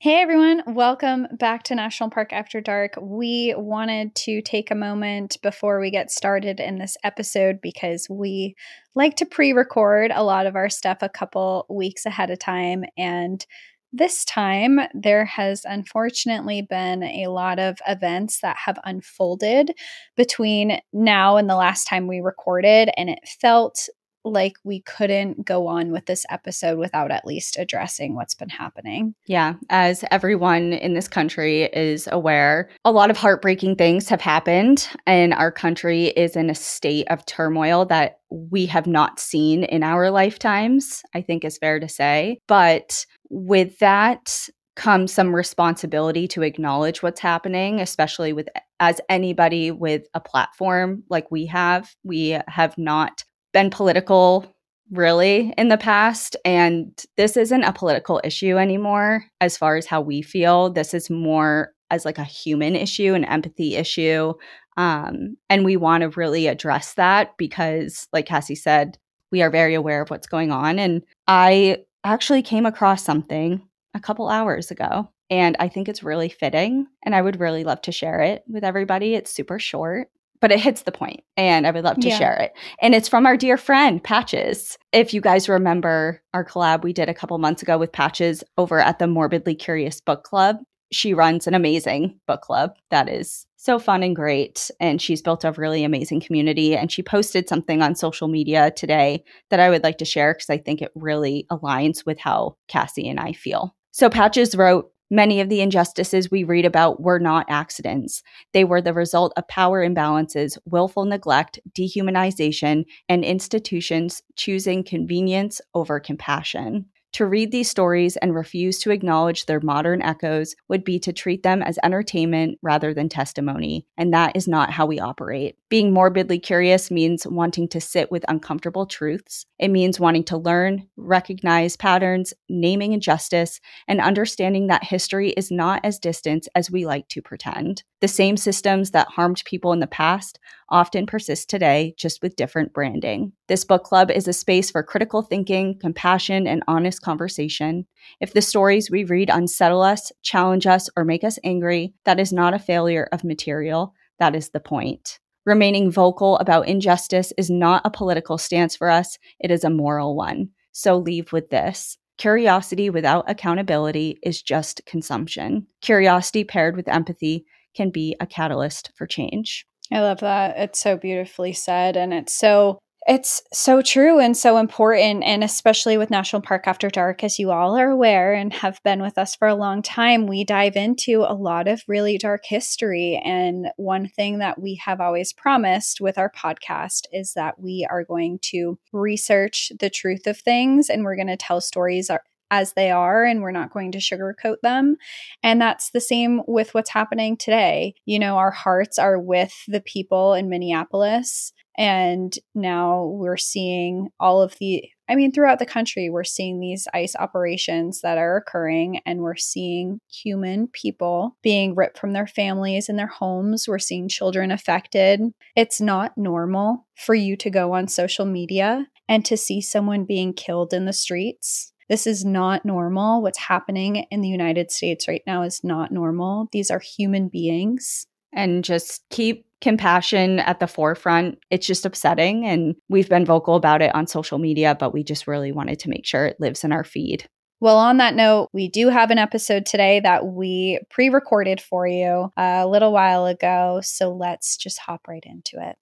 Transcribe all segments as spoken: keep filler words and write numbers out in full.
Hey everyone, welcome back to National Park After Dark. We wanted to take a moment before we get started in this episode because we like to pre-record a lot of our stuff a couple weeks ahead of time. And this time, there has unfortunately been a lot of events that have unfolded between now and the last time we recorded, and it felt like we couldn't go on with this episode without at least addressing what's been happening. Yeah, as everyone in this country is aware, a lot of heartbreaking things have happened, and our country is in a state of turmoil that we have not seen in our lifetimes, I think is fair to say. But with that comes some responsibility to acknowledge what's happening, especially with as anybody with a platform like we have. We have not been political really in the past, and this isn't a political issue anymore as far as how we feel. This is more as like a human issue, an empathy issue, um, and we want to really address that because, like Cassie said, we are very aware of what's going on. And I actually came across something a couple hours ago, and I think it's really fitting, and I would really love to share it with everybody. It's super short, but it hits the point, and I would love to yeah. share it. And it's from our dear friend, Patches. If you guys remember our collab we did a couple months ago with Patches over at the Morbidly Curious Book Club, she runs an amazing book club that is so fun and great, and she's built a really amazing community. And she posted something on social media today that I would like to share because I think it really aligns with how Cassie and I feel. So Patches wrote, "Many of the injustices we read about were not accidents. They were the result of power imbalances, willful neglect, dehumanization, and institutions choosing convenience over compassion. To read these stories and refuse to acknowledge their modern echoes would be to treat them as entertainment rather than testimony, and that is not how we operate. Being morbidly curious means wanting to sit with uncomfortable truths. It means wanting to learn, recognize patterns, naming injustice, and understanding that history is not as distant as we like to pretend. The same systems that harmed people in the past often persist today, just with different branding. This book club is a space for critical thinking, compassion, and honest conversation. If the stories we read unsettle us, challenge us, or make us angry, that is not a failure of material. That is the point. Remaining vocal about injustice is not a political stance for us. It is a moral one. So leave with this. Curiosity without accountability is just consumption. Curiosity paired with empathy can be a catalyst for change." I love that. It's so beautifully said, and it's so It's so true and so important, and especially with National Park After Dark, as you all are aware and have been with us for a long time, we dive into a lot of really dark history. And one thing that we have always promised with our podcast is that we are going to research the truth of things, and we're going to tell stories as they are, and we're not going to sugarcoat them. And that's the same with what's happening today. You know, our hearts are with the people in Minneapolis. And now we're seeing all of the, I mean, throughout the country, we're seeing these ICE operations that are occurring, and we're seeing human people being ripped from their families and their homes. We're seeing children affected. It's not normal for you to go on social media and to see someone being killed in the streets. This is not normal. What's happening in the United States right now is not normal. These are human beings. And just keep compassion at the forefront. It's just upsetting, and we've been vocal about it on social media, but we just really wanted to make sure it lives in our feed. Well, on that note, we do have an episode today that we pre-recorded for you a little while ago, so let's just hop right into it.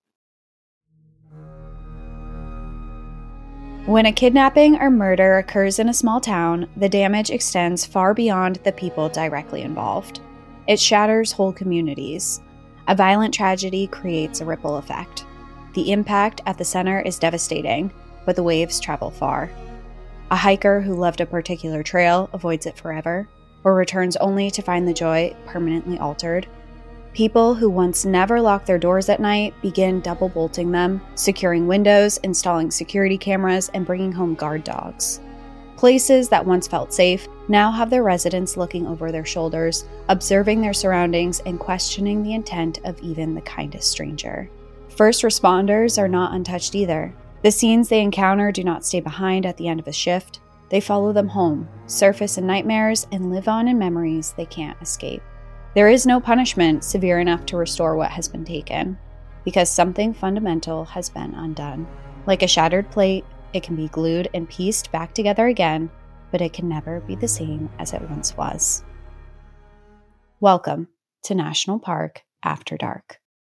When a kidnapping or murder occurs in a small town, the damage extends far beyond the people directly involved. It shatters whole communities. A violent tragedy creates a ripple effect. The impact at the center is devastating, but the waves travel far. A hiker who loved a particular trail avoids it forever, or returns only to find the joy permanently altered. People who once never locked their doors at night begin double bolting them, securing windows, installing security cameras, and bringing home guard dogs. Places that once felt safe now have their residents looking over their shoulders, observing their surroundings, and questioning the intent of even the kindest stranger. First responders are not untouched either. The scenes they encounter do not stay behind at the end of a shift. They follow them home, surface in nightmares, and live on in memories they can't escape. There is no punishment severe enough to restore what has been taken, because something fundamental has been undone. Like a shattered plate, it can be glued and pieced back together again, but it can never be the same as it once was. Welcome to National Park After Dark.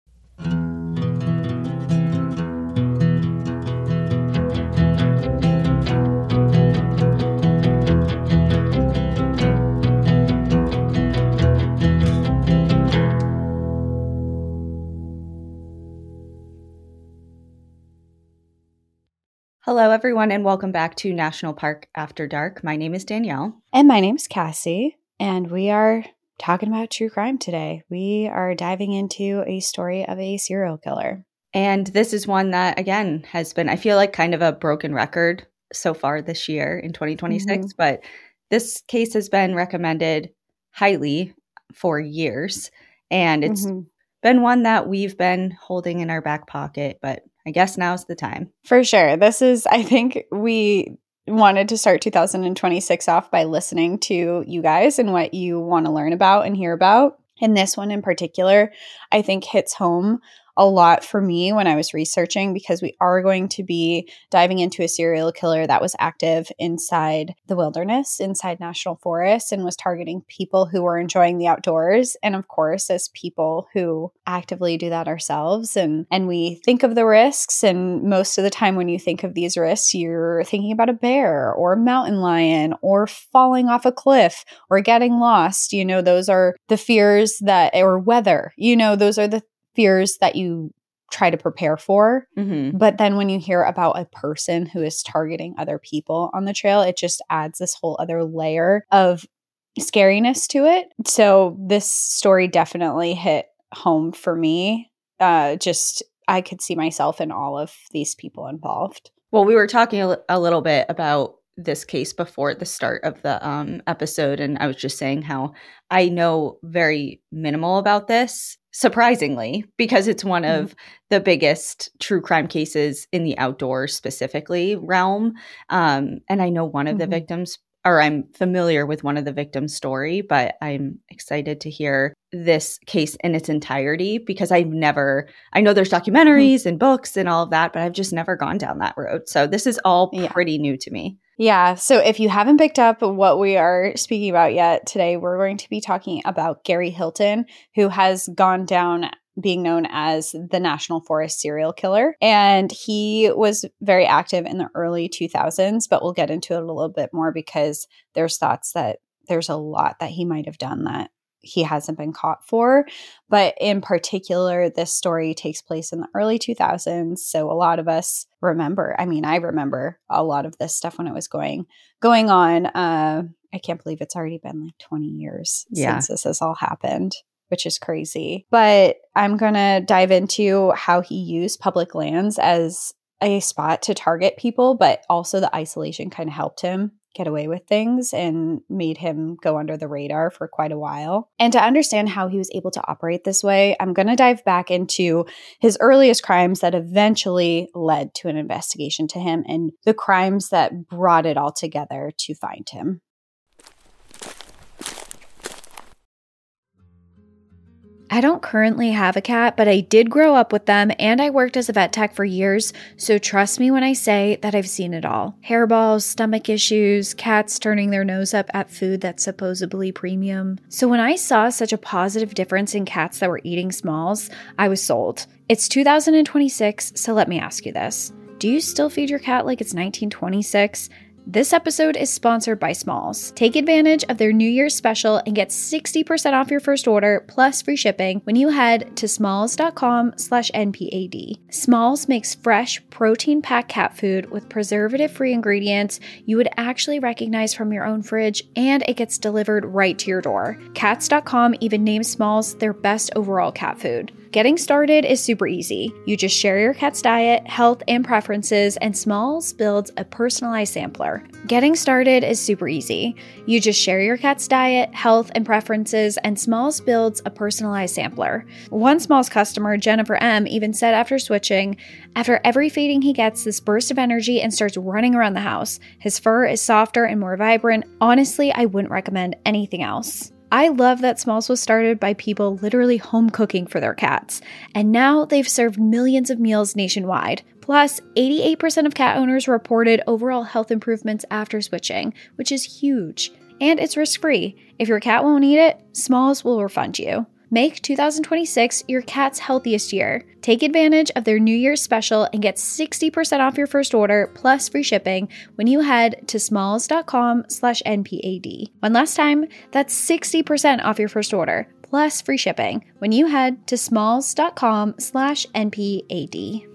Hello, everyone, and welcome back to National Park After Dark. My name is Danielle. And my name is Cassie, and we are talking about true crime today. We are diving into a story of a serial killer. And this is one that, again, has been, I feel like, kind of a broken record so far this year in twenty twenty-six. Mm-hmm. But this case has been recommended highly for years. And it's mm-hmm. been one that we've been holding in our back pocket, but I guess now's the time. For sure. This is, I think we wanted to start two thousand twenty-six off by listening to you guys and what you want to learn about and hear about. And this one in particular, I think hits home a lot for me when I was researching, because we are going to be diving into a serial killer that was active inside the wilderness, inside national forests, and was targeting people who were enjoying the outdoors. And of course, as people who actively do that ourselves, and, and we think of the risks. And most of the time when you think of these risks, you're thinking about a bear or a mountain lion or falling off a cliff or getting lost. You know, those are the fears that, or weather, you know, those are the fears that you try to prepare for. Mm-hmm. But then when you hear about a person who is targeting other people on the trail, it just adds this whole other layer of scariness to it. So this story definitely hit home for me. Uh, just, I could see myself in all of these people involved. Well, we were talking a, a little bit about this case before the start of the um, episode, and I was just saying how I know very minimal about this, surprisingly, because it's one mm-hmm. of the biggest true crime cases in the outdoors specifically realm. Um, and I know one of mm-hmm. the victims, or I'm familiar with one of the victims' story, but I'm excited to hear this case in its entirety, because I've never, I know there's documentaries mm-hmm. and books and all of that, but I've just never gone down that road. So this is all yeah. pretty new to me. Yeah. So if you haven't picked up what we are speaking about yet today, we're going to be talking about Gary Hilton, who has gone down being known as the National Forest serial killer. And he was very active in the early two thousands, but we'll get into it a little bit more because there's thoughts that there's a lot that he might have done that he hasn't been caught for. But in particular, this story takes place in the early two thousands. So a lot of us remember, I mean, I remember a lot of this stuff when it was going, going on. Uh, I can't believe it's already been like twenty years yeah. since this has all happened, which is crazy. But I'm going to dive into how he used public lands as a spot to target people, but also the isolation kind of helped him get away with things and made him go under the radar for quite a while. And to understand how he was able to operate this way, I'm going to dive back into his earliest crimes that eventually led to an investigation to him and the crimes that brought it all together to find him. I don't currently have a cat, but I did grow up with them and I worked as a vet tech for years, so trust me when I say that I've seen it all. Hairballs, stomach issues, cats turning their nose up at food that's supposedly premium. So when I saw such a positive difference in cats that were eating Smalls, I was sold. It's two thousand twenty-six, so let me ask you this. Do you still feed your cat like it's nineteen twenty-six? This episode is sponsored by Smalls. Take advantage of their New Year's special and get sixty percent off your first order plus free shipping when you head to smalls.com slash NPAD. Smalls makes fresh, protein-packed cat food with preservative-free ingredients you would actually recognize from your own fridge, and it gets delivered right to your door. Cats dot com even named Smalls their best overall cat food. Getting started is super easy. You just share your cat's diet, health, and preferences, and Smalls builds a personalized sampler. Getting started is super easy. You just share your cat's diet, health, and preferences, and Smalls builds a personalized sampler. One Smalls customer, Jennifer M., even said after switching, after every feeding he gets this burst of energy and starts running around the house. His fur is softer and more vibrant. Honestly, I wouldn't recommend anything else. I love that Smalls was started by people literally home cooking for their cats, and now they've served millions of meals nationwide. Plus, eighty-eight percent of cat owners reported overall health improvements after switching, which is huge. And it's risk-free. If your cat won't eat it, Smalls will refund you. Make two thousand twenty-six your cat's healthiest year. Take advantage of their New Year's special and get sixty percent off your first order plus free shipping when you head to smalls.com slash NPAD. One last time, that's sixty percent off your first order plus free shipping when you head to smalls.com slash NPAD.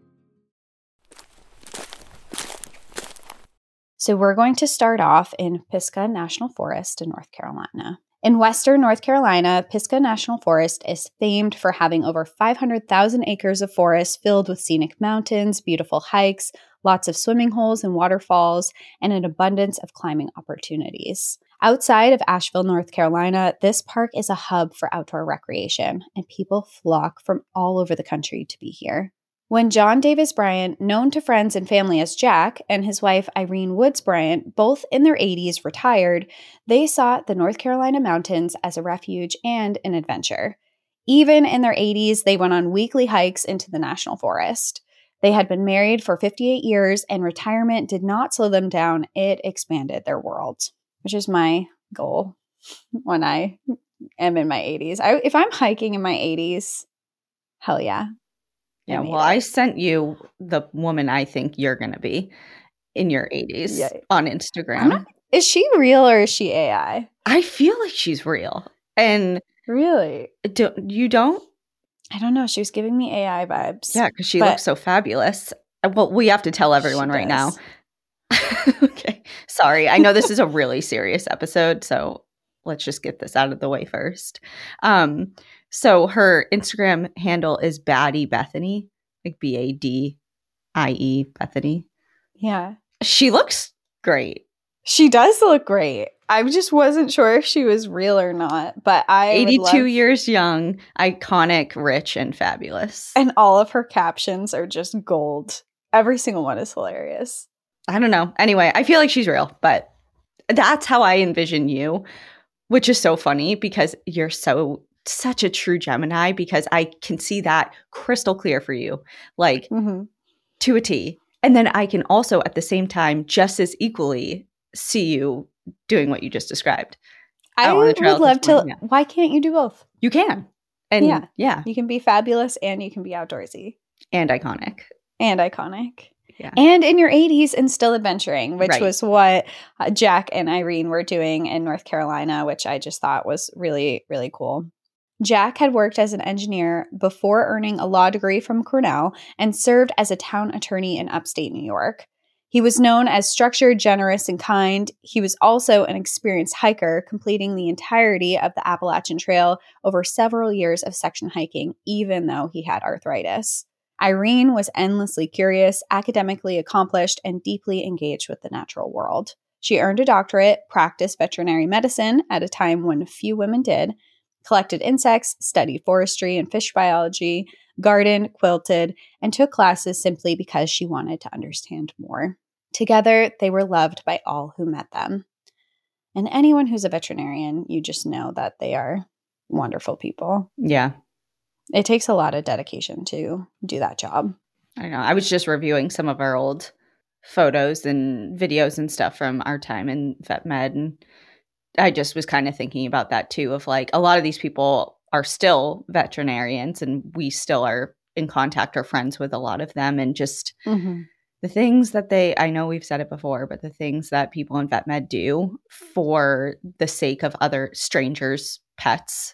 So we're going to start off in Pisgah National Forest in North Carolina. In western North Carolina, Pisgah National Forest is famed for having over five hundred thousand acres of forest filled with scenic mountains, beautiful hikes, lots of swimming holes and waterfalls, and an abundance of climbing opportunities. Outside of Asheville, North Carolina, this park is a hub for outdoor recreation, and people flock from all over the country to be here. When John Davis Bryant, known to friends and family as Jack, and his wife Irene Woods Bryant, both in their eighties, retired, they sought the North Carolina mountains as a refuge and an adventure. Even in their eighties, they went on weekly hikes into the National Forest. They had been married for fifty-eight years, and retirement did not slow them down. It expanded their world, which is my goal when I am in my eighties. I, if I'm hiking in my eighties, hell yeah. Yeah, well, I sent you the woman I think you're going to be in your eighties yeah. on Instagram. Not, is she real or is she A I? I feel like she's real. And really? Do, you don't? I don't know. She was giving me A I vibes. Yeah, because she looks so fabulous. Well, we have to tell everyone right now. Okay. Sorry. I know this is a really serious episode, so let's just get this out of the way first. Um, so her Instagram handle is Baddie Bethany, like B A D I E Bethany. Yeah. She looks great. She does look great. I just wasn't sure if she was real or not, but I eighty-two love- years young, iconic, rich, and fabulous. And all of her captions are just gold. Every single one is hilarious. I don't know. Anyway, I feel like she's real, but that's how I envision you, which is so funny because you're so such a true Gemini, because I can see that crystal clear for you, like mm-hmm. to a T. And then I can also at the same time just as equally see you doing what you just described. I, I would love to. Now. Why can't you do both? You can. And yeah. yeah. You can be fabulous and you can be outdoorsy. And iconic. And iconic. Yeah. And in your eighties and still adventuring, which right. was what uh, Jack and Irene were doing in North Carolina, which I just thought was really, really cool. Jack had worked as an engineer before earning a law degree from Cornell and served as a town attorney in upstate New York. He was known as structured, generous, and kind. He was also an experienced hiker, completing the entirety of the Appalachian Trail over several years of section hiking, even though he had arthritis. Irene was endlessly curious, academically accomplished, and deeply engaged with the natural world. She earned a doctorate, practiced veterinary medicine at a time when few women did, collected insects, studied forestry and fish biology, gardened, quilted, and took classes simply because she wanted to understand more. Together, they were loved by all who met them. And anyone who's a veterinarian, you just know that they are wonderful people. Yeah. It takes a lot of dedication to do that job. I know. I was just reviewing some of our old photos and videos and stuff from our time in vet med, and I just was kind of thinking about that too, of like a lot of these people are still veterinarians and we still are in contact or friends with a lot of them, and just mm-hmm. the things that they, I know we've said it before, but the things that people in vet med do for the sake of other strangers' pets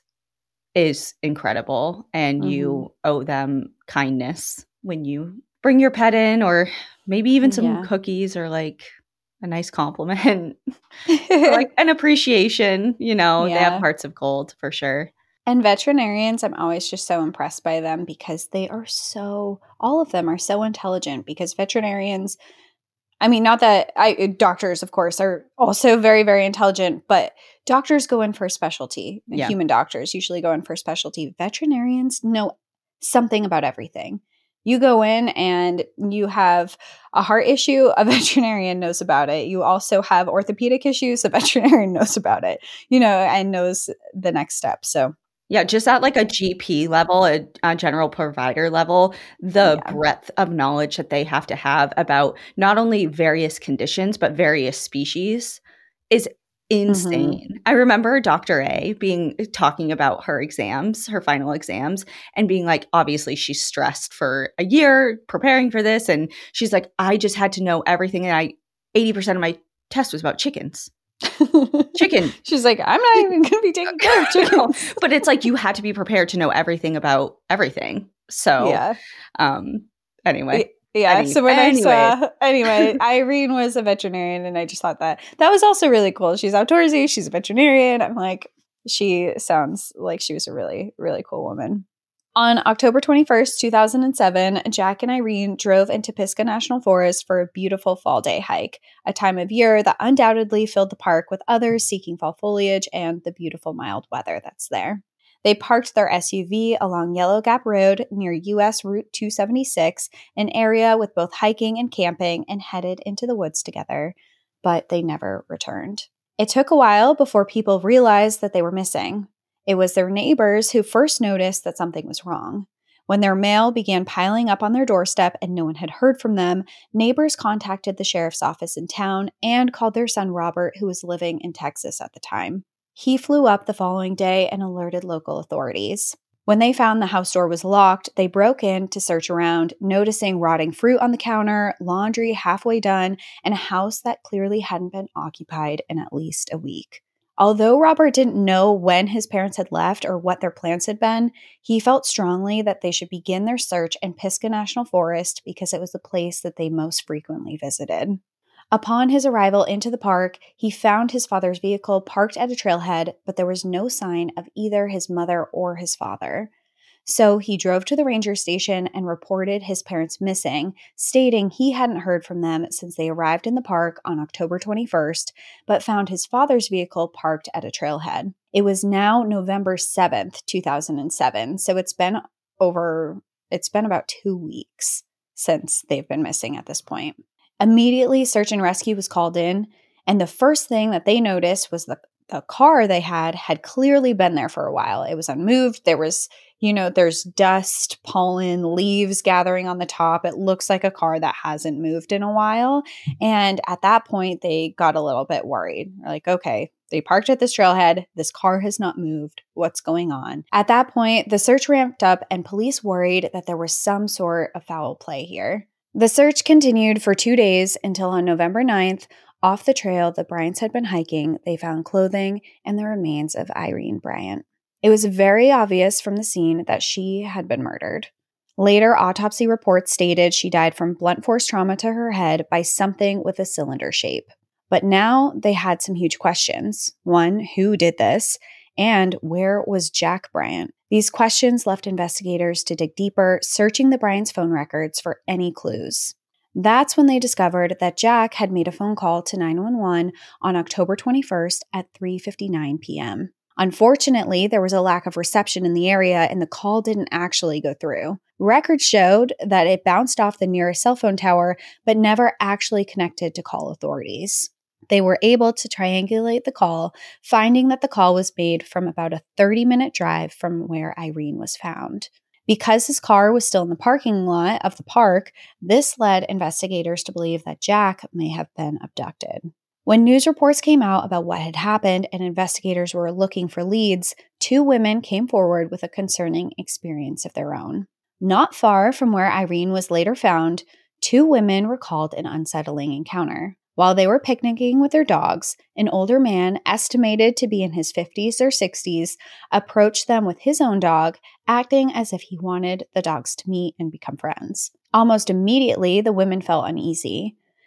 is incredible. And mm-hmm. you owe them kindness when you bring your pet in, or maybe even some yeah. cookies or like a nice compliment, like an appreciation, you know, yeah. They have hearts of gold for sure. And veterinarians, I'm always just so impressed by them because they are so, all of them are so intelligent because veterinarians, I mean, not that I, doctors, of course, are also very, very intelligent, but doctors go in for a specialty. Yeah. Human doctors usually go in for a specialty. Veterinarians know something about everything. You go in and you have a heart issue, a veterinarian knows about it. You also have orthopedic issues, a veterinarian knows about it, you know, and knows the next step. So yeah, just at like a G P level, a, a general provider level, the Yeah. breadth of knowledge that they have to have about not only various conditions, but various species is insane. Mhm. I remember Doctor A being talking about her exams, her final exams, and being like, obviously she's stressed for a year preparing for this. And she's like, I just had to know everything. And I, eighty percent of my test was about chickens. Chicken. She's like, I'm not even going to be taking care of chickens. But it's like you had to be prepared to know everything about everything. So, Yeah. um, anyway. Yeah. Any- so when anyways. I saw, anyway, Irene was a veterinarian, and I just thought that that was also really cool. She's outdoorsy. She's a veterinarian. I'm like, she sounds like she was a really, really cool woman. On October twenty-first, two thousand seven, Jack and Irene drove into Pisgah National Forest for a beautiful fall day hike, a time of year that undoubtedly filled the park with others seeking fall foliage and the beautiful mild weather that's there. They parked their S U V along Yellow Gap Road near U S Route two seventy-six, an area with both hiking and camping, and headed into the woods together, but they never returned. It took a while before people realized that they were missing. It was their neighbors who first noticed that something was wrong. When their mail began piling up on their doorstep and no one had heard from them, neighbors contacted the sheriff's office in town and called their son Robert, who was living in Texas at the time. He flew up the following day and alerted local authorities. When they found the house door was locked, they broke in to search around, noticing rotting fruit on the counter, laundry halfway done, and a house that clearly hadn't been occupied in at least a week. Although Robert didn't know when his parents had left or what their plans had been, he felt strongly that they should begin their search in Pisgah National Forest because it was the place that they most frequently visited. Upon his arrival into the park, he found his father's vehicle parked at a trailhead, but there was no sign of either his mother or his father. So he drove to the ranger station and reported his parents missing, stating he hadn't heard from them since they arrived in the park on October twenty-first, but found his father's vehicle parked at a trailhead. It was now November seventh, two thousand seven, so it's been over, it's been about two weeks since they've been missing at this point. Immediately, search and rescue was called in, and the first thing that they noticed was the the car they had had clearly been there for a while. It was unmoved. There was, you know, there's dust, pollen, leaves gathering on the top. It looks like a car that hasn't moved in a while. And at that point, they got a little bit worried. They're like, okay, they parked at this trailhead. This car has not moved. What's going on? At that point, the search ramped up and police worried that there was some sort of foul play here. The search continued for two days until on November ninth, off the trail the Bryants had been hiking, they found clothing and the remains of Irene Bryant. It was very obvious from the scene that she had been murdered. Later autopsy reports stated she died from blunt force trauma to her head by something with a cylinder shape. But now they had some huge questions. One, who did this? And where was Jack Bryant? These questions left investigators to dig deeper, searching the Bryants' phone records for any clues. That's when they discovered that Jack had made a phone call to nine one one on October twenty-first at three fifty-nine p.m. Unfortunately, there was a lack of reception in the area and the call didn't actually go through. Records showed that it bounced off the nearest cell phone tower, but never actually connected to call authorities. They were able to triangulate the call, finding that the call was made from about a thirty-minute drive from where Irene was found. Because his car was still in the parking lot of the park, this led investigators to believe that Jack may have been abducted. When news reports came out about what had happened and investigators were looking for leads, two women came forward with a concerning experience of their own. Not far from where Irene was later found, two women recalled an unsettling encounter. While they were picnicking with their dogs, an older man, estimated to be in his fifties or sixties, approached them with his own dog, acting as if he wanted the dogs to meet and become friends. Almost immediately, the women felt uneasy.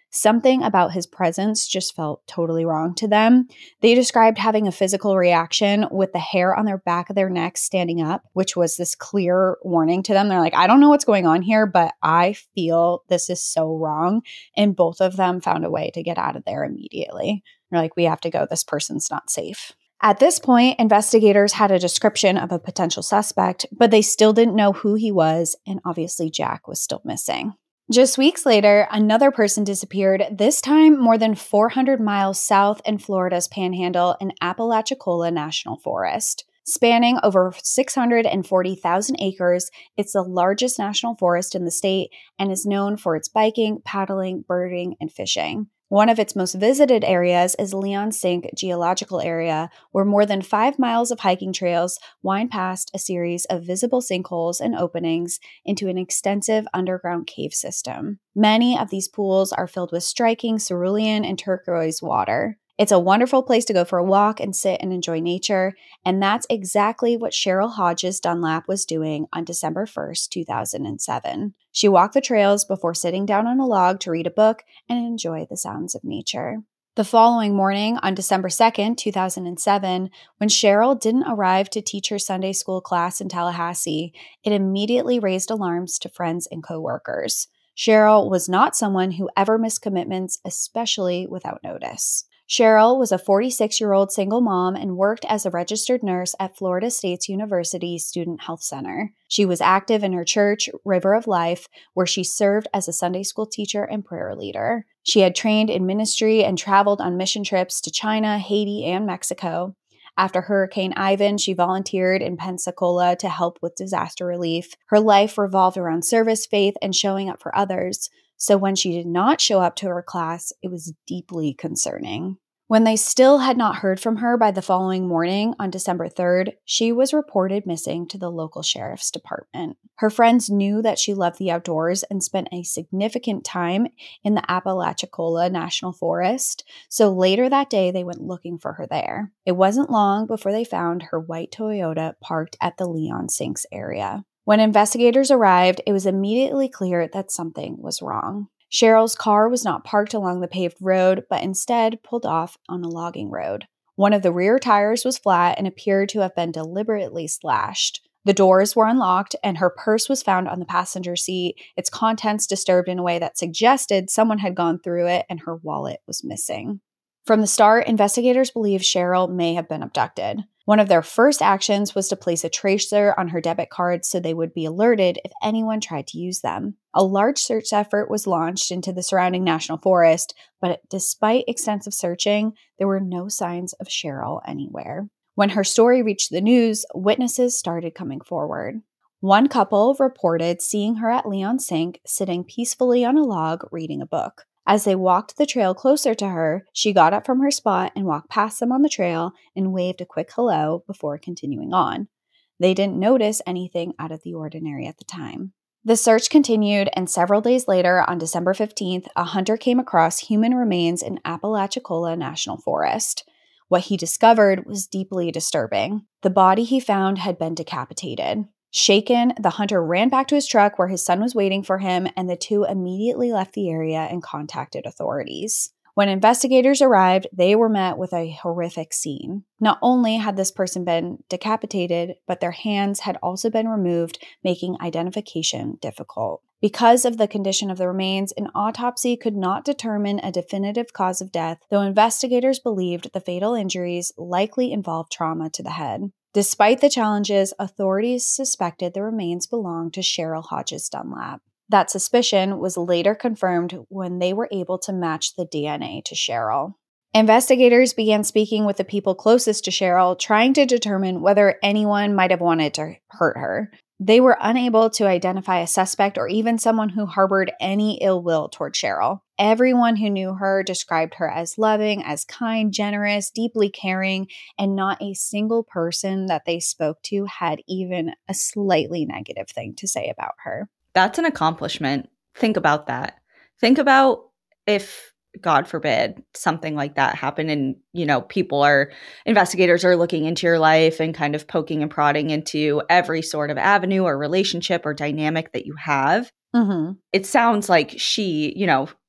Something about his presence just felt totally wrong to them. They described having a physical reaction with the hair on their back of their necks standing up, which was this clear warning to them. They're like, I don't know what's going on here, but I feel this is so wrong. And both of them found a way to get out of there immediately. They're like, we have to go. This person's not safe. At this point, investigators had a description of a potential suspect, but they still didn't know who he was, and obviously Jack was still missing. Just weeks later, another person disappeared, this time more than four hundred miles south in Florida's Panhandle in Apalachicola National Forest. Spanning over six hundred forty thousand acres, it's the largest national forest in the state and is known for its biking, paddling, birding, and fishing. One of its most visited areas is Leon Sink Geological Area, where more than five miles of hiking trails wind past a series of visible sinkholes and openings into an extensive underground cave system. Many of these pools are filled with striking cerulean and turquoise water. It's a wonderful place to go for a walk and sit and enjoy nature, and that's exactly what Cheryl Hodges Dunlap was doing on December first, two thousand seven. She walked the trails before sitting down on a log to read a book and enjoy the sounds of nature. The following morning, on December second, two thousand seven, when Cheryl didn't arrive to teach her Sunday school class in Tallahassee, it immediately raised alarms to friends and coworkers. Cheryl was not someone who ever missed commitments, especially without notice. Cheryl was a forty-six-year-old single mom and worked as a registered nurse at Florida State University Student Health Center. She was active in her church, River of Life, where she served as a Sunday school teacher and prayer leader. She had trained in ministry and traveled on mission trips to China, Haiti, and Mexico. After Hurricane Ivan, she volunteered in Pensacola to help with disaster relief. Her life revolved around service, faith, and showing up for others. So when she did not show up to her class, it was deeply concerning. When they still had not heard from her by the following morning, on December third, she was reported missing to the local sheriff's department. Her friends knew that she loved the outdoors and spent a significant time in the Apalachicola National Forest, so later that day they went looking for her there. It wasn't long before they found her white Toyota parked at the Leon Sinks area. When investigators arrived, it was immediately clear that something was wrong. Cheryl's car was not parked along the paved road, but instead pulled off on a logging road. One of the rear tires was flat and appeared to have been deliberately slashed. The doors were unlocked, and her purse was found on the passenger seat, its contents disturbed in a way that suggested someone had gone through it, and her wallet was missing. From the start, investigators believed Cheryl may have been abducted. One of their first actions was to place a tracer on her debit cards so they would be alerted if anyone tried to use them. A large search effort was launched into the surrounding national forest, but despite extensive searching, there were no signs of Cheryl anywhere. When her story reached the news, witnesses started coming forward. One couple reported seeing her at Leon Sink sitting peacefully on a log reading a book. As they walked the trail closer to her, she got up from her spot and walked past them on the trail and waved a quick hello before continuing on. They didn't notice anything out of the ordinary at the time. The search continued, and several days later, on December fifteenth, a hunter came across human remains in Apalachicola National Forest. What he discovered was deeply disturbing. The body he found had been decapitated. Shaken, the hunter ran back to his truck where his son was waiting for him, and the two immediately left the area and contacted authorities. When investigators arrived, they were met with a horrific scene. Not only had this person been decapitated, but their hands had also been removed, making identification difficult. Because of the condition of the remains, an autopsy could not determine a definitive cause of death, though investigators believed the fatal injuries likely involved trauma to the head. Despite the challenges, authorities suspected the remains belonged to Cheryl Hodges Dunlap. That suspicion was later confirmed when they were able to match the D N A to Cheryl. Investigators began speaking with the people closest to Cheryl, trying to determine whether anyone might have wanted to hurt her. They were unable to identify a suspect or even someone who harbored any ill will toward Cheryl. Everyone who knew her described her as loving, as kind, generous, deeply caring, and not a single person that they spoke to had even a slightly negative thing to say about her. That's an accomplishment. Think about that. Think about if, God forbid, something like that happened and, you know, people are, investigators are looking into your life and kind of poking and prodding into every sort of avenue or relationship or dynamic that you have. Mm-hmm. It sounds like she, you know,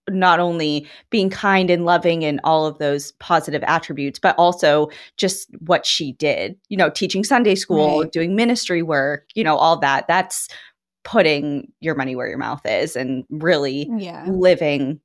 not only being kind and loving and all of those positive attributes, but also just what she did, you know, teaching Sunday school, Right. doing ministry work, you know, all that. That's putting your money where your mouth is and really Yeah. living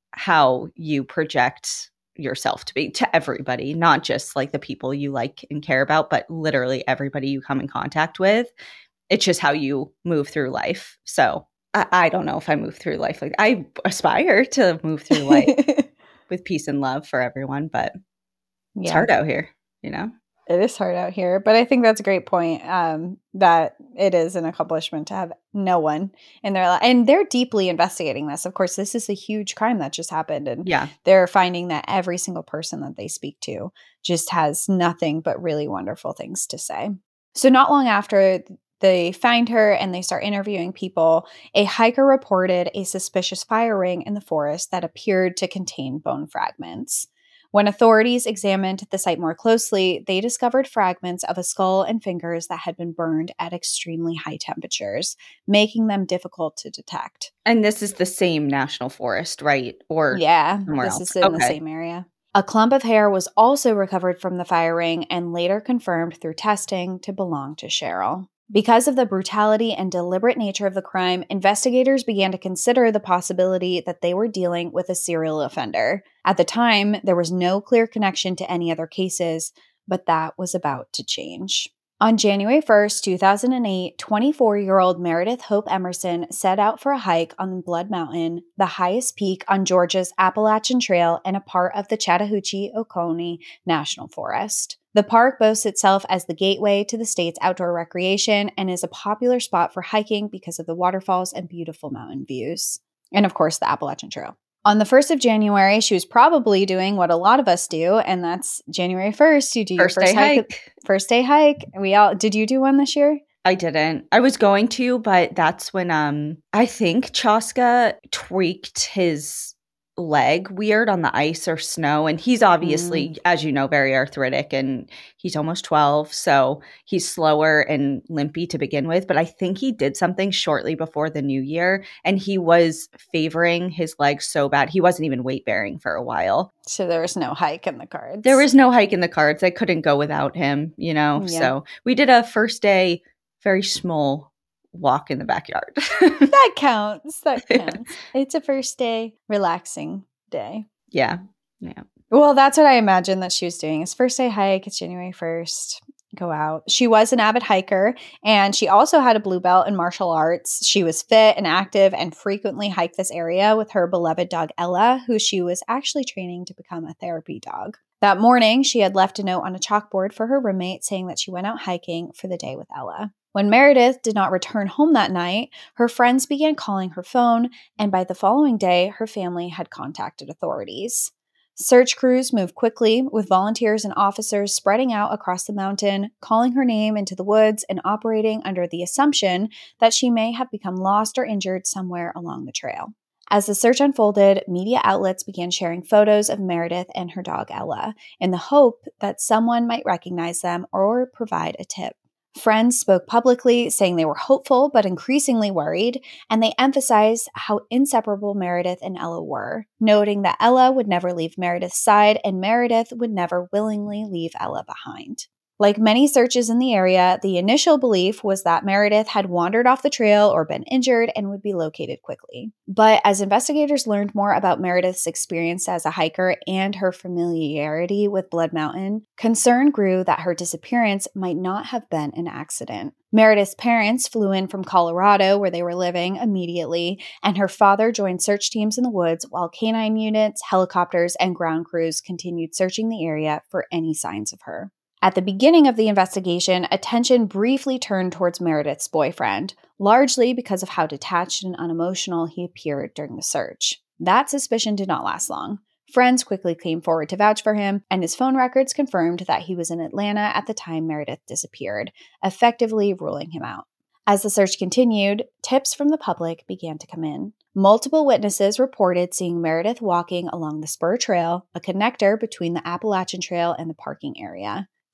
how you project yourself to be to everybody, not just like the people you like and care about, but literally everybody you come in contact with. It's just how you move through life. So I, I don't know if I move through life like I aspire to move through life with peace and love for everyone, but it's Yeah. hard out here, you know? It is hard out here, but I think that's a great point, um, that it is an accomplishment to have no one in their life. And they're deeply investigating this. Of course, this is a huge crime that just happened. And Yeah. they're finding that every single person that they speak to just has nothing but really wonderful things to say. So not long after they find her and they start interviewing people, a hiker reported a suspicious fire ring in the forest that appeared to contain bone fragments. When authorities examined the site more closely, they discovered fragments of a skull and fingers that had been burned at extremely high temperatures, making them difficult to detect. And this is the same national forest, right? Or Yeah, somewhere this else. is in Okay. the same area. A clump of hair was also recovered from the fire ring and later confirmed through testing to belong to Cheryl. Because of the brutality and deliberate nature of the crime, investigators began to consider the possibility that they were dealing with a serial offender. At the time, there was no clear connection to any other cases, but that was about to change. On January first, two thousand eight, twenty-four-year-old Meredith Hope Emerson set out for a hike on Blood Mountain, the highest peak on Georgia's Appalachian Trail and a part of the Chattahoochee-Oconee National Forest. The park boasts itself as the gateway to the state's outdoor recreation and is a popular spot for hiking because of the waterfalls and beautiful mountain views. And of course, the Appalachian Trail. On the first of January, she was probably doing what a lot of us do, and that's January first. You do your First first day hike. hike. First day hike. We all did you do one this year? I didn't. I was going to, but that's when um I think Chaska tweaked his leg weird on the ice or snow, and he's obviously, mm. as you know, very arthritic, and he's almost twelve, so he's slower and limpy to begin with. But I think he did something shortly before the new year, and he was favoring his leg so bad he wasn't even weight bearing for a while. So there was no hike in the cards. There was no hike in the cards. I couldn't go without him, you know. Yeah. So we did a first day, very small walk in the backyard. That counts. That counts. It's a first day, relaxing day. Yeah. Yeah. Well, that's what I imagine that she was doing. It's first day hike. It's January first. Go out. She was an avid hiker, and she also had a blue belt in martial arts. She was fit and active and frequently hiked this area with her beloved dog, Ella, who she was actually training to become a therapy dog. That morning, she had left a note on a chalkboard for her roommate saying that she went out hiking for the day with Ella. When Meredith did not return home that night, her friends began calling her phone, and by the following day, her family had contacted authorities. Search crews moved quickly, with volunteers and officers spreading out across the mountain, calling her name into the woods and operating under the assumption that she may have become lost or injured somewhere along the trail. As the search unfolded, media outlets began sharing photos of Meredith and her dog Ella, in the hope that someone might recognize them or provide a tip. Friends spoke publicly, saying they were hopeful but increasingly worried, and they emphasized how inseparable Meredith and Ella were, noting that Ella would never leave Meredith's side and Meredith would never willingly leave Ella behind. Like many searches in the area, the initial belief was that Meredith had wandered off the trail or been injured and would be located quickly. But as investigators learned more about Meredith's experience as a hiker and her familiarity with Blood Mountain, concern grew that her disappearance might not have been an accident. Meredith's parents flew in from Colorado, where they were living, immediately, and her father joined search teams in the woods while canine units, helicopters, and ground crews continued searching the area for any signs of her. At the beginning of the investigation, attention briefly turned towards Meredith's boyfriend, largely because of how detached and unemotional he appeared during the search. That suspicion did not last long. Friends quickly came forward to vouch for him, and his phone records confirmed that he was in Atlanta at the time Meredith disappeared, effectively ruling him out. As the search continued, tips from the public began to come in. Multiple witnesses reported seeing Meredith walking along the Spur Trail, a connector between the Appalachian Trail and the parking area.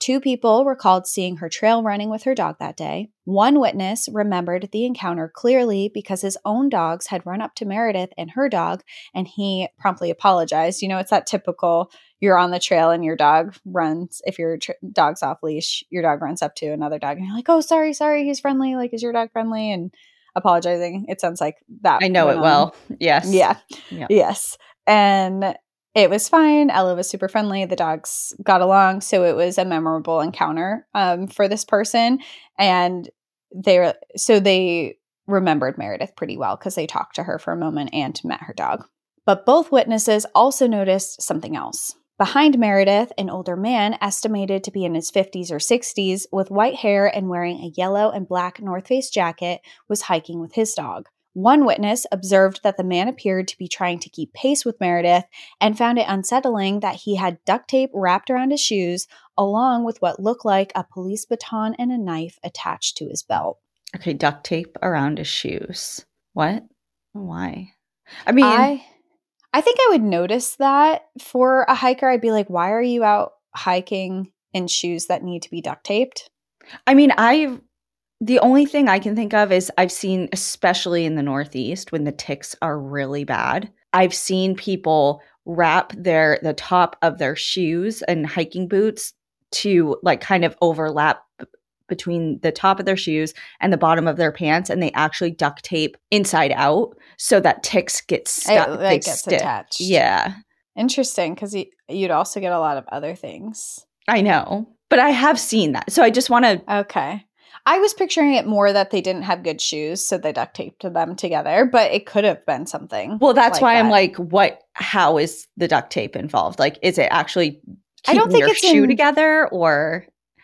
Two people recalled seeing her trail running with her dog that day. One witness remembered the encounter clearly because his own dogs had run up to Meredith and her dog, and he promptly apologized. You know, it's that typical, you're on the trail and your dog runs, if your tr- dog's off leash, your dog runs up to another dog and you're like, oh, sorry, sorry, he's friendly. Like, is your dog friendly? And apologizing. It sounds like that. I know it on. well. Yes. Yeah. Yep. Yes. And it was fine. Ella was super friendly. The dogs got along. So it was a memorable encounter um, for this person. And they were, so they remembered Meredith pretty well because they talked to her for a moment and met her dog. But both witnesses also noticed something else. Behind Meredith, an older man estimated to be in his fifties or sixties with white hair and wearing a yellow and black North Face jacket was hiking with his dog. One witness observed that the man appeared to be trying to keep pace with Meredith and found it unsettling that he had duct tape wrapped around his shoes along with what looked like a police baton and a knife attached to his belt. Okay, duct tape around his shoes. What? Why? I mean... I- I think I would notice that for a hiker. I'd be like, why are you out hiking in shoes that need to be duct taped? I mean, I the only thing I can think of is I've seen, especially in the Northeast, when the ticks are really bad, I've seen people wrap their the top of their shoes and hiking boots to like kind of overlap between the top of their shoes and the bottom of their pants, and they actually duct tape inside out so that ticks get stuck. It, it gets stick. attached. Yeah. Interesting, because you'd also get a lot of other things. I know, but I have seen that. So I just want to... Okay. I was picturing it more that they didn't have good shoes, so they duct taped them together, but it could have been something. Well, that's like why that. I'm like, what, how is the duct tape involved? Like, is it actually keeping I don't think your it's shoe in- together or...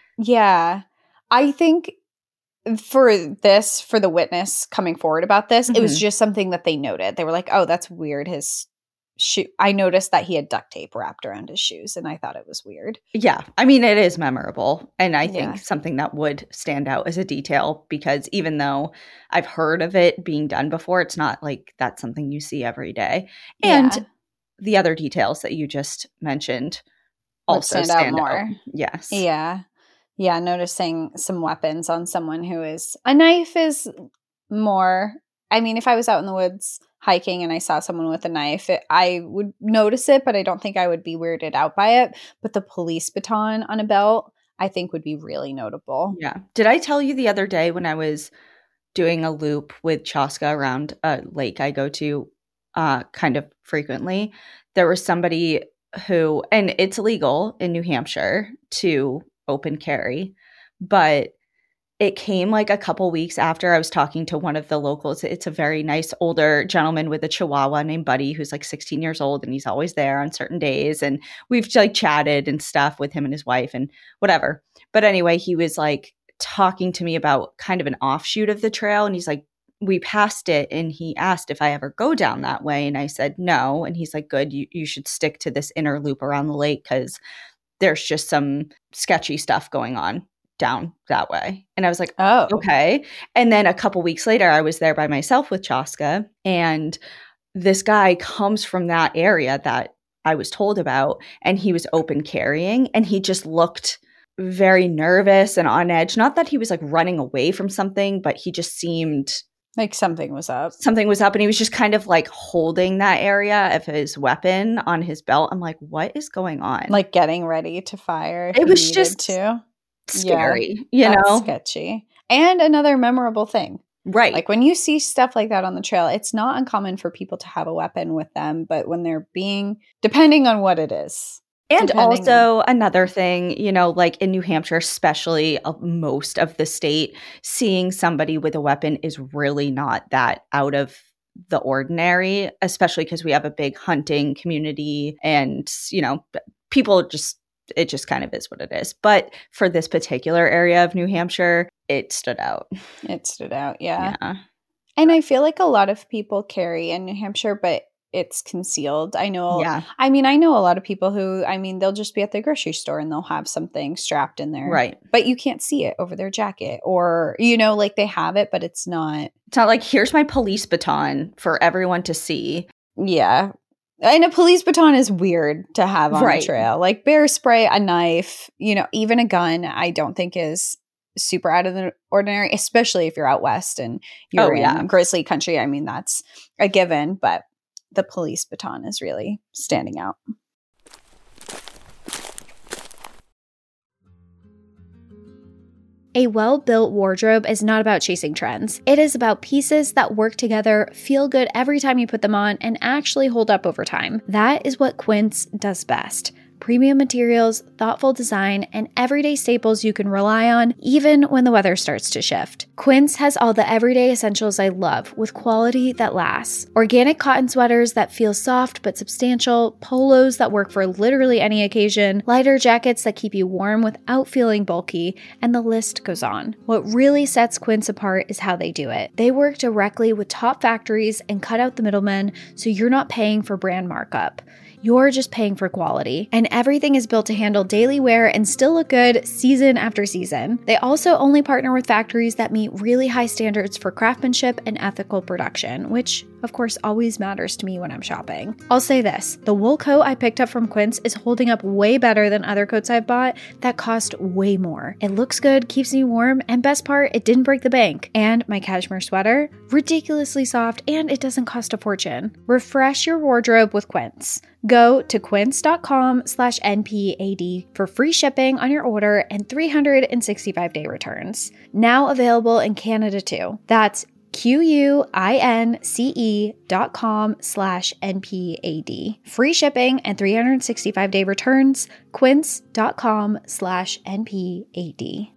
Yeah. I think for this, for the witness coming forward about this, mm-hmm. it was just something that they noted. They were like, oh, that's weird. His shoe. I noticed that he had duct tape wrapped around his shoes, and I thought it was weird. Yeah. I mean, it is memorable. And I think yeah. something that would stand out as a detail, because even though I've heard of it being done before, it's not like that's something you see every day. And yeah. the other details that you just mentioned also stand, stand out more. Out. Yes. Yeah. Yeah, noticing some weapons on someone who is... A knife is more... I mean, if I was out in the woods hiking and I saw someone with a knife, it, I would notice it, but I don't think I would be weirded out by it. But the police baton on a belt, I think would be really notable. Yeah. Did I tell you the other day when I was doing a loop with Chaska around a lake I go to uh, kind of frequently, there was somebody who... And it's illegal in New Hampshire to... open carry, but it came like a couple weeks after I was talking to one of the locals. It's a very nice older gentleman with a Chihuahua named Buddy, who's like sixteen years old, and he's always there on certain days, and we've like chatted and stuff with him and his wife and whatever. But anyway, he was like talking to me about kind of an offshoot of the trail, and he's like, we passed it, and he asked if I ever go down that way, and I said no, and he's like, good, you, you should stick to this inner loop around the lake because there's just some sketchy stuff going on down that way. And I was like, oh, okay. And then a couple weeks later, I was there by myself with Chaska, and this guy comes from that area that I was told about, and he was open carrying, and he just looked very nervous and on edge. Not that he was like running away from something, but he just seemed... like something was up. Something was up, and he was just kind of like holding that area of his weapon on his belt. I'm like, what is going on? Like getting ready to fire. It was just to. scary, yeah, you know? Sketchy. And another memorable thing. Right. Like when you see stuff like that on the trail, it's not uncommon for people to have a weapon with them, but when they're being, depending on what it is. And also on- another thing, you know, like in New Hampshire, especially uh, most of the state, seeing somebody with a weapon is really not that out of the ordinary, especially because we have a big hunting community and, you know, people just, it just kind of is what it is. But for this particular area of New Hampshire, it stood out. It stood out, yeah. Yeah. And I feel like a lot of people carry in New Hampshire, but it's concealed. I know. Yeah. I mean, I know a lot of people who, I mean, they'll just be at the grocery store and they'll have something strapped in there. Right. But you can't see it over their jacket or, you know, like they have it, but it's not. It's not like, here's my police baton for everyone to see. Yeah. And a police baton is weird to have on Right. a trail. Like bear spray, a knife, you know, even a gun, I don't think is super out of the ordinary, especially if you're out west and you're Oh, yeah. in grizzly country. I mean, that's a given, but the police baton is really standing out. A well-built wardrobe is not about chasing trends. It is about pieces that work together, feel good every time you put them on, and actually hold up over time. That is what Quince does best. Premium materials, thoughtful design, and everyday staples you can rely on even when the weather starts to shift. Quince has all the everyday essentials I love with quality that lasts. Organic cotton sweaters that feel soft but substantial, polos that work for literally any occasion, lighter jackets that keep you warm without feeling bulky, and the list goes on. What really sets Quince apart is how they do it. They work directly with top factories and cut out the middlemen so you're not paying for brand markup. You're just paying for quality. And everything is built to handle daily wear and still look good season after season. They also only partner with factories that meet really high standards for craftsmanship and ethical production, which of course always matters to me when I'm shopping. I'll say this, the wool coat I picked up from Quince is holding up way better than other coats I've bought that cost way more. It looks good, keeps me warm, and best part, it didn't break the bank. And my cashmere sweater, ridiculously soft, and it doesn't cost a fortune. Refresh your wardrobe with Quince. Go to quince.com slash NPAD for free shipping on your order and three hundred sixty-five day returns. Now available in Canada too. That's Q-U-I-N-C-E dot com slash N-P-A-D. Free shipping and three hundred sixty-five day returns. Quince.com slash N-P-A-D.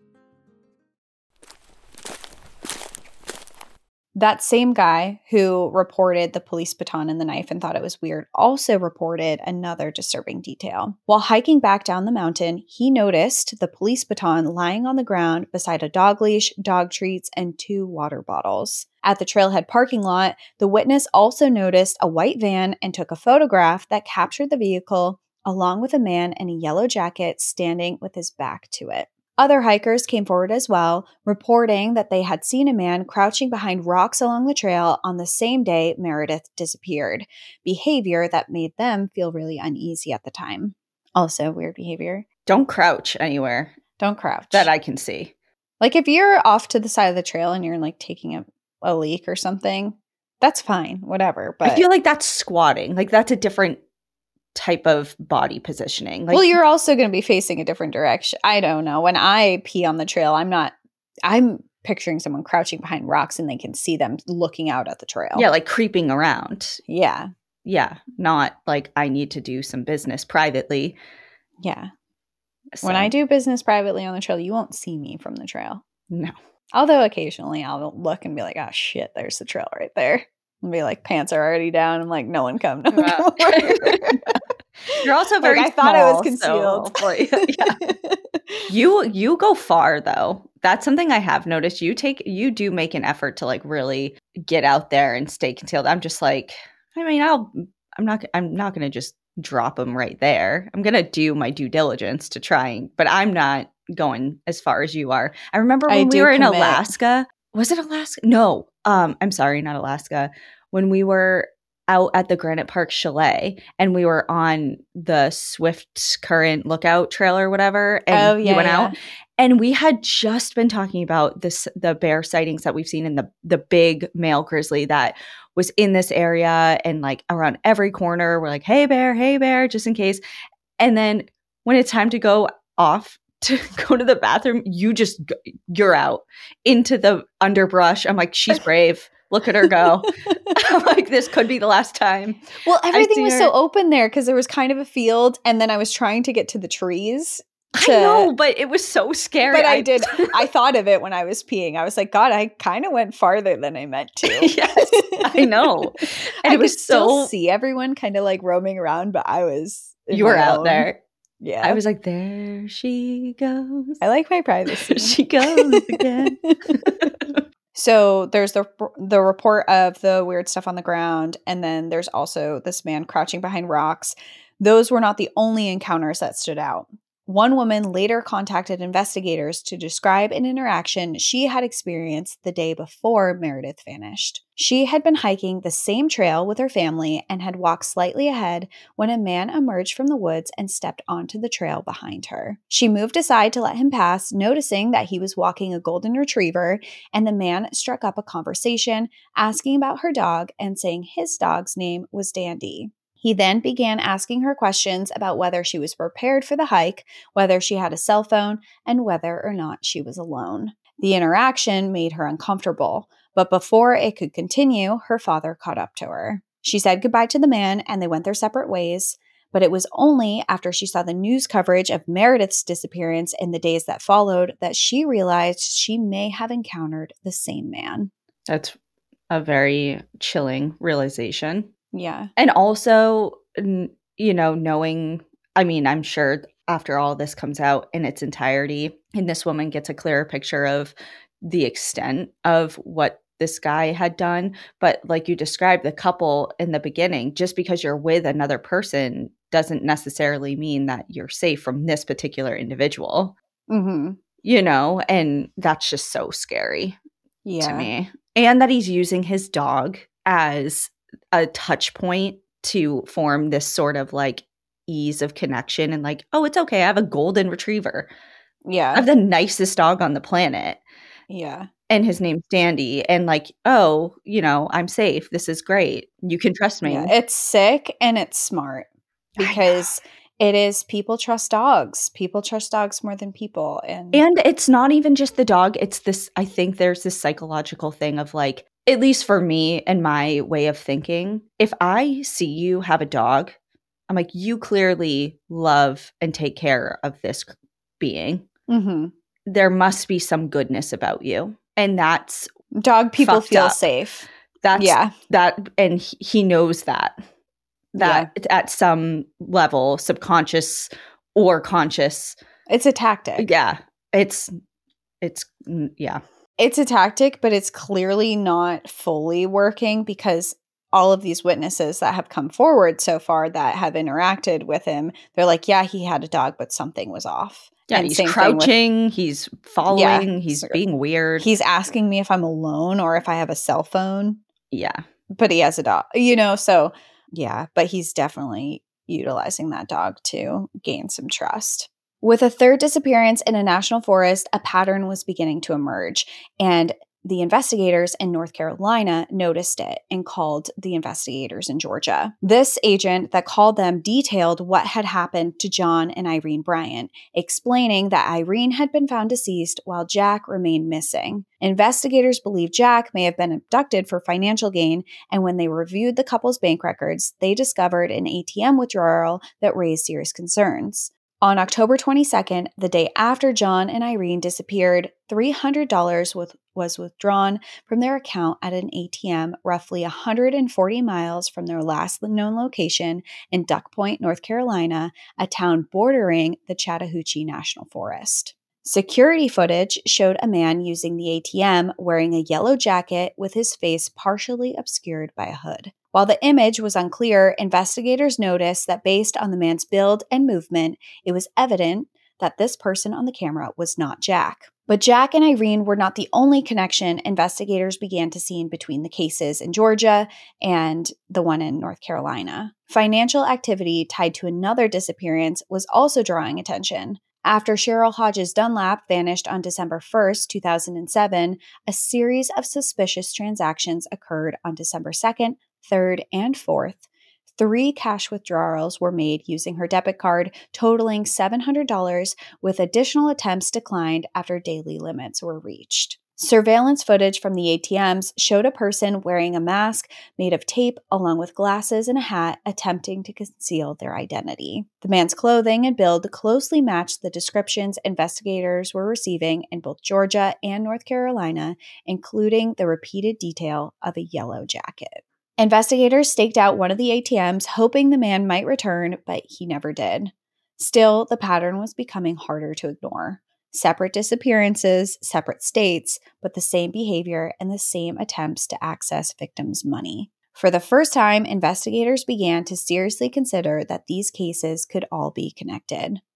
That same guy who reported the police baton and the knife and thought it was weird also reported another disturbing detail. While hiking back down the mountain, he noticed the police baton lying on the ground beside a dog leash, dog treats, and two water bottles. At the trailhead parking lot, the witness also noticed a white van and took a photograph that captured the vehicle along with a man in a yellow jacket standing with his back to it. Other hikers came forward as well, reporting that they had seen a man crouching behind rocks along the trail on the same day Meredith disappeared, behavior that made them feel really uneasy at the time. Also, weird behavior. Don't crouch anywhere. Don't crouch. That I can see. Like if you're off to the side of the trail and you're like taking a, a leak or something, that's fine, whatever. But I feel like that's squatting. Like that's a different type of body positioning. Like, well, you're also going to be facing a different direction. I don't know. When I pee on the trail, I'm not, I'm picturing someone crouching behind rocks and they can see them looking out at the trail. Yeah, like creeping around. Yeah. Yeah, not like I need to do some business privately. Yeah. So, When I do business privately on the trail, you won't see me from the trail. no. Although occasionally I'll look and be like, oh shit, there's the trail right there. And be like, pants are already down. I'm like, no one come. No one Wow. come. You're also very like, I thought I was small, concealed. so, yeah. You you go far though. That's something I have noticed. You take you do make an effort to like really get out there and stay concealed. I'm just like, I mean, I'll I'm not I'm not going to just drop them right there. I'm going to do my due diligence to try, but I'm not going as far as you are. I remember when I we do were in commit. Alaska. Was it Alaska? No. Um, I'm sorry, not Alaska. When we were out at the Granite Park Chalet and we were on the Swift Current Lookout Trail or whatever, and Oh, yeah, we went yeah. out, and we had just been talking about this the bear sightings that we've seen in the the big male grizzly that was in this area and like around every corner. We're like, hey bear, hey bear, just in case. And then when it's time to go off to go to the bathroom, you just go, you're out into the underbrush. I'm like, she's brave. Look at her go. I'm like, this could be the last time. Well, everything see was her- so open there because there was kind of a field, and then I was trying to get to the trees. I know, but it was so scary. But I did. I thought of it when I was peeing. I was like, God, I kind of went farther than I meant to. Yes, I know. And I it was could still so see everyone kind of like roaming around, but I was. in you were my out own. there. Yeah, I was like, there she goes. I like my privacy. There she goes again. So there's the the report of the weird stuff on the ground, and then there's also this man crouching behind rocks. Those were not the only encounters that stood out. One woman later contacted investigators to describe an interaction she had experienced the day before Meredith vanished. She had been hiking the same trail with her family and had walked slightly ahead when a man emerged from the woods and stepped onto the trail behind her. She moved aside to let him pass, noticing that he was walking a golden retriever, and the man struck up a conversation, asking about her dog and saying his dog's name was Dandy. He then began asking her questions about whether she was prepared for the hike, whether she had a cell phone, and whether or not she was alone. The interaction made her uncomfortable, but before it could continue, her father caught up to her. She said goodbye to the man and they went their separate ways, but it was only after she saw the news coverage of Meredith's disappearance in the days that followed that she realized she may have encountered the same man. That's a very chilling realization. Yeah. And also, you know, knowing, I mean, I'm sure after all this comes out in its entirety and this woman gets a clearer picture of the extent of what this guy had done. But like you described, the couple in the beginning, just because you're with another person doesn't necessarily mean that you're safe from this particular individual, mm-hmm. you know, and that's just so scary yeah. to me. And that he's using his dog as a touch point to form this sort of like ease of connection and like, oh, it's okay. I have a golden retriever. Yeah. I have the nicest dog on the planet. Yeah. And his name's Dandy. And like, oh, you know, I'm safe. This is great. You can trust me. Yeah. It's sick and it's smart because it is people trust dogs. People trust dogs more than people. And And it's not even just the dog. It's this, I think there's this psychological thing of like, at least for me and my way of thinking, if I see you have a dog, I'm like, you clearly love and take care of this being. mm-hmm. There must be some goodness about you. And that's dog people feel up. safe. That's yeah. that. And he, he knows that, that yeah. at some level, subconscious or conscious. It's a tactic. Yeah. It's, it's, yeah. It's a tactic, but it's clearly not fully working because all of these witnesses that have come forward so far that have interacted with him, they're like, yeah, he had a dog, but something was off. Yeah, and he's crouching, with, he's following, yeah, he's so being weird. He's asking me if I'm alone or if I have a cell phone. Yeah. But he has a dog, you know, so yeah, but he's definitely utilizing that dog to gain some trust. With a third disappearance in a national forest, a pattern was beginning to emerge, and the investigators in North Carolina noticed it and called the investigators in Georgia. This agent that called them detailed what had happened to John and Irene Bryant, explaining that Irene had been found deceased while Jack remained missing. Investigators believe Jack may have been abducted for financial gain, and when they reviewed the couple's bank records, they discovered an A T M withdrawal that raised serious concerns. On October twenty-second, the day after John and Irene disappeared, three hundred dollars with, was withdrawn from their account at an A T M roughly one hundred forty miles from their last known location in Duck Point, North Carolina, a town bordering the Chattahoochee National Forest. Security footage showed a man using the A T M wearing a yellow jacket with his face partially obscured by a hood. While the image was unclear, investigators noticed that based on the man's build and movement, it was evident that this person on the camera was not Jack. But Jack and Irene were not the only connection investigators began to see in between the cases in Georgia and the one in North Carolina. Financial activity tied to another disappearance was also drawing attention. After Cheryl Hodges Dunlap vanished on December first, two thousand seven, a series of suspicious transactions occurred on December second, third, and fourth. Three cash withdrawals were made using her debit card, totaling seven hundred dollars, with additional attempts declined after daily limits were reached. Surveillance footage from the A T Ms showed a person wearing a mask made of tape along with glasses and a hat attempting to conceal their identity. The man's clothing and build closely matched the descriptions investigators were receiving in both Georgia and North Carolina, including the repeated detail of a yellow jacket. Investigators staked out one of the A T Ms, hoping the man might return, but he never did. Still, the pattern was becoming harder to ignore. Separate disappearances, separate states, but the same behavior and the same attempts to access victims' money. For the first time, investigators began to seriously consider that these cases could all be connected.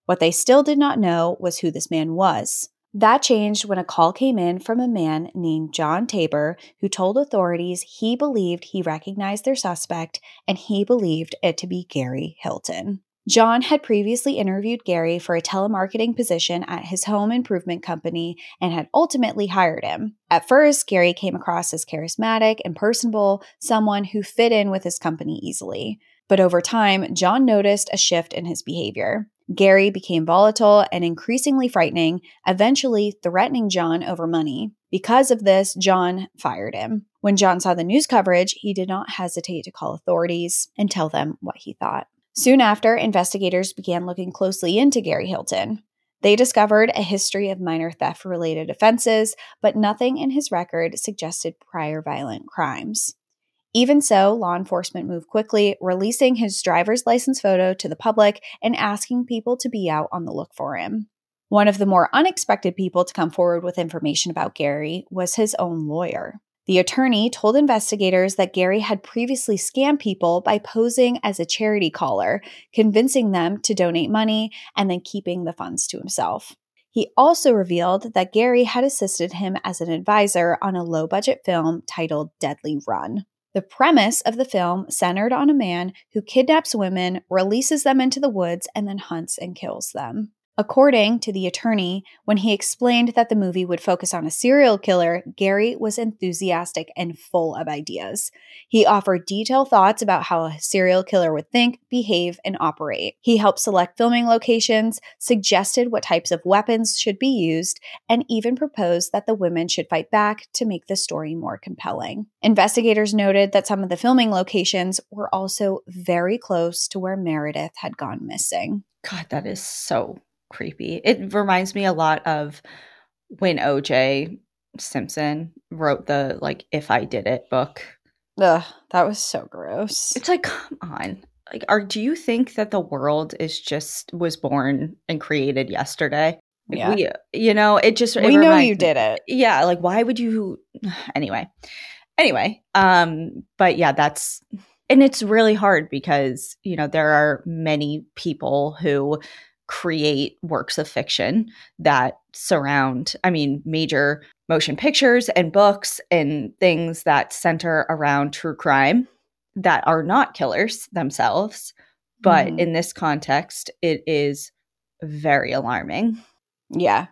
What they still did not know was who this man was. That changed when a call came in from a man named John Tabor, who told authorities he believed he recognized their suspect and he believed it to be Gary Hilton. John had previously interviewed Gary for a telemarketing position at his home improvement company and had ultimately hired him. At first, Gary came across as charismatic and personable, someone who fit in with his company easily. But over time, John noticed a shift in his behavior. Gary became volatile and increasingly frightening, eventually threatening John over money. Because of this, John fired him. When John saw the news coverage, he did not hesitate to call authorities and tell them what he thought. Soon after, investigators began looking closely into Gary Hilton. They discovered a history of minor theft-related offenses, but nothing in his record suggested prior violent crimes. Even so, law enforcement moved quickly, releasing his driver's license photo to the public and asking people to be out on the look for him. One of the more unexpected people to come forward with information about Gary was his own lawyer. The attorney told investigators that Gary had previously scammed people by posing as a charity caller, convincing them to donate money and then keeping the funds to himself. He also revealed that Gary had assisted him as an advisor on a low-budget film titled Deadly Run. The premise of the film centered on a man who kidnaps women, releases them into the woods, and then hunts and kills them. According to the attorney, when he explained that the movie would focus on a serial killer, Gary was enthusiastic and full of ideas. He offered detailed thoughts about how a serial killer would think, behave, and operate. He helped select filming locations, suggested what types of weapons should be used, and even proposed that the women should fight back to make the story more compelling. Investigators noted that some of the filming locations were also very close to where Meredith had gone missing. God, that is so creepy. It reminds me a lot of when O J Simpson wrote the like If I Did It book. Ugh, that was so gross. It's like, come on. Like, are do you think that the world is just was born and created yesterday? Like, yeah. We, you know, it just it we know you me, did it. Yeah, like why would you anyway. Anyway, um, but yeah, that's and it's really hard because, you know, there are many people who create works of fiction that surround, I mean, major motion pictures and books and things that center around true crime that are not killers themselves. But mm. in this context, it is very alarming. Yeah,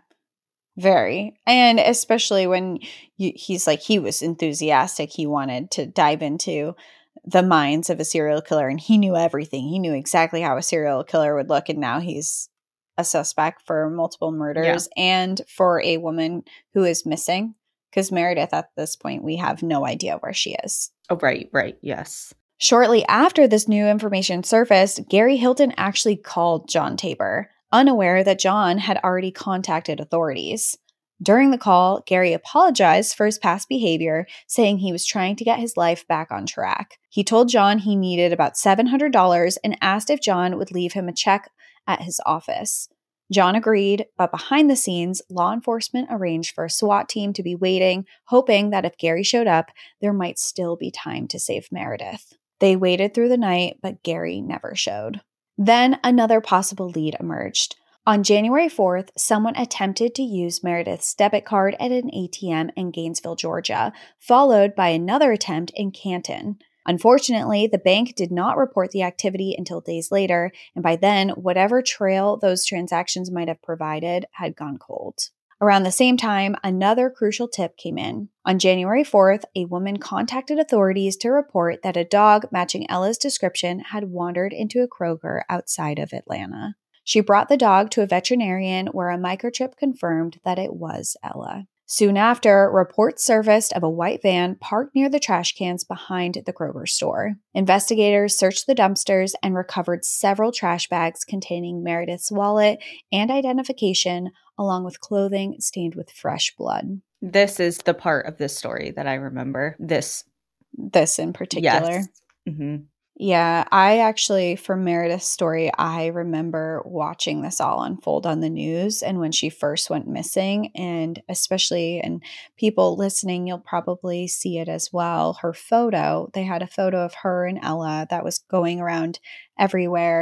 very. And especially when you, he's like, he was enthusiastic. He wanted to dive into the minds of a serial killer and he knew everything. He knew exactly how a serial killer would look. And now he's a suspect for multiple murders yeah. and for a woman who is missing. Because Meredith, at this point, we have no idea where she is. Oh, right, right. Yes. Shortly after this new information surfaced, Gary Hilton actually called John Tabor, unaware that John had already contacted authorities. During the call, Gary apologized for his past behavior, saying he was trying to get his life back on track. He told John he needed about seven hundred dollars and asked if John would leave him a check at his office. John agreed, but behind the scenes, law enforcement arranged for a SWAT team to be waiting, hoping that if Gary showed up, there might still be time to save Meredith. They waited through the night, but Gary never showed. Then another possible lead emerged. On January fourth, someone attempted to use Meredith's debit card at an A T M in Gainesville, Georgia, followed by another attempt in Canton. Unfortunately, the bank did not report the activity until days later, and by then, whatever trail those transactions might have provided had gone cold. Around the same time, another crucial tip came in. On January fourth, a woman contacted authorities to report that a dog matching Ella's description had wandered into a Kroger outside of Atlanta. She brought the dog to a veterinarian where a microchip confirmed that it was Ella. Soon after, reports surfaced of a white van parked near the trash cans behind the Kroger store. Investigators searched the dumpsters and recovered several trash bags containing Meredith's wallet and identification, along with clothing stained with fresh blood. This is the part of this story that I remember. This. This in particular. Yes. Mm-hmm. Yeah, I actually, for Meredith's story, I remember watching this all unfold on the news and when she first went missing, and especially, and people listening, you'll probably see it as well. Her photo, they had a photo of her and Ella that was going around everywhere.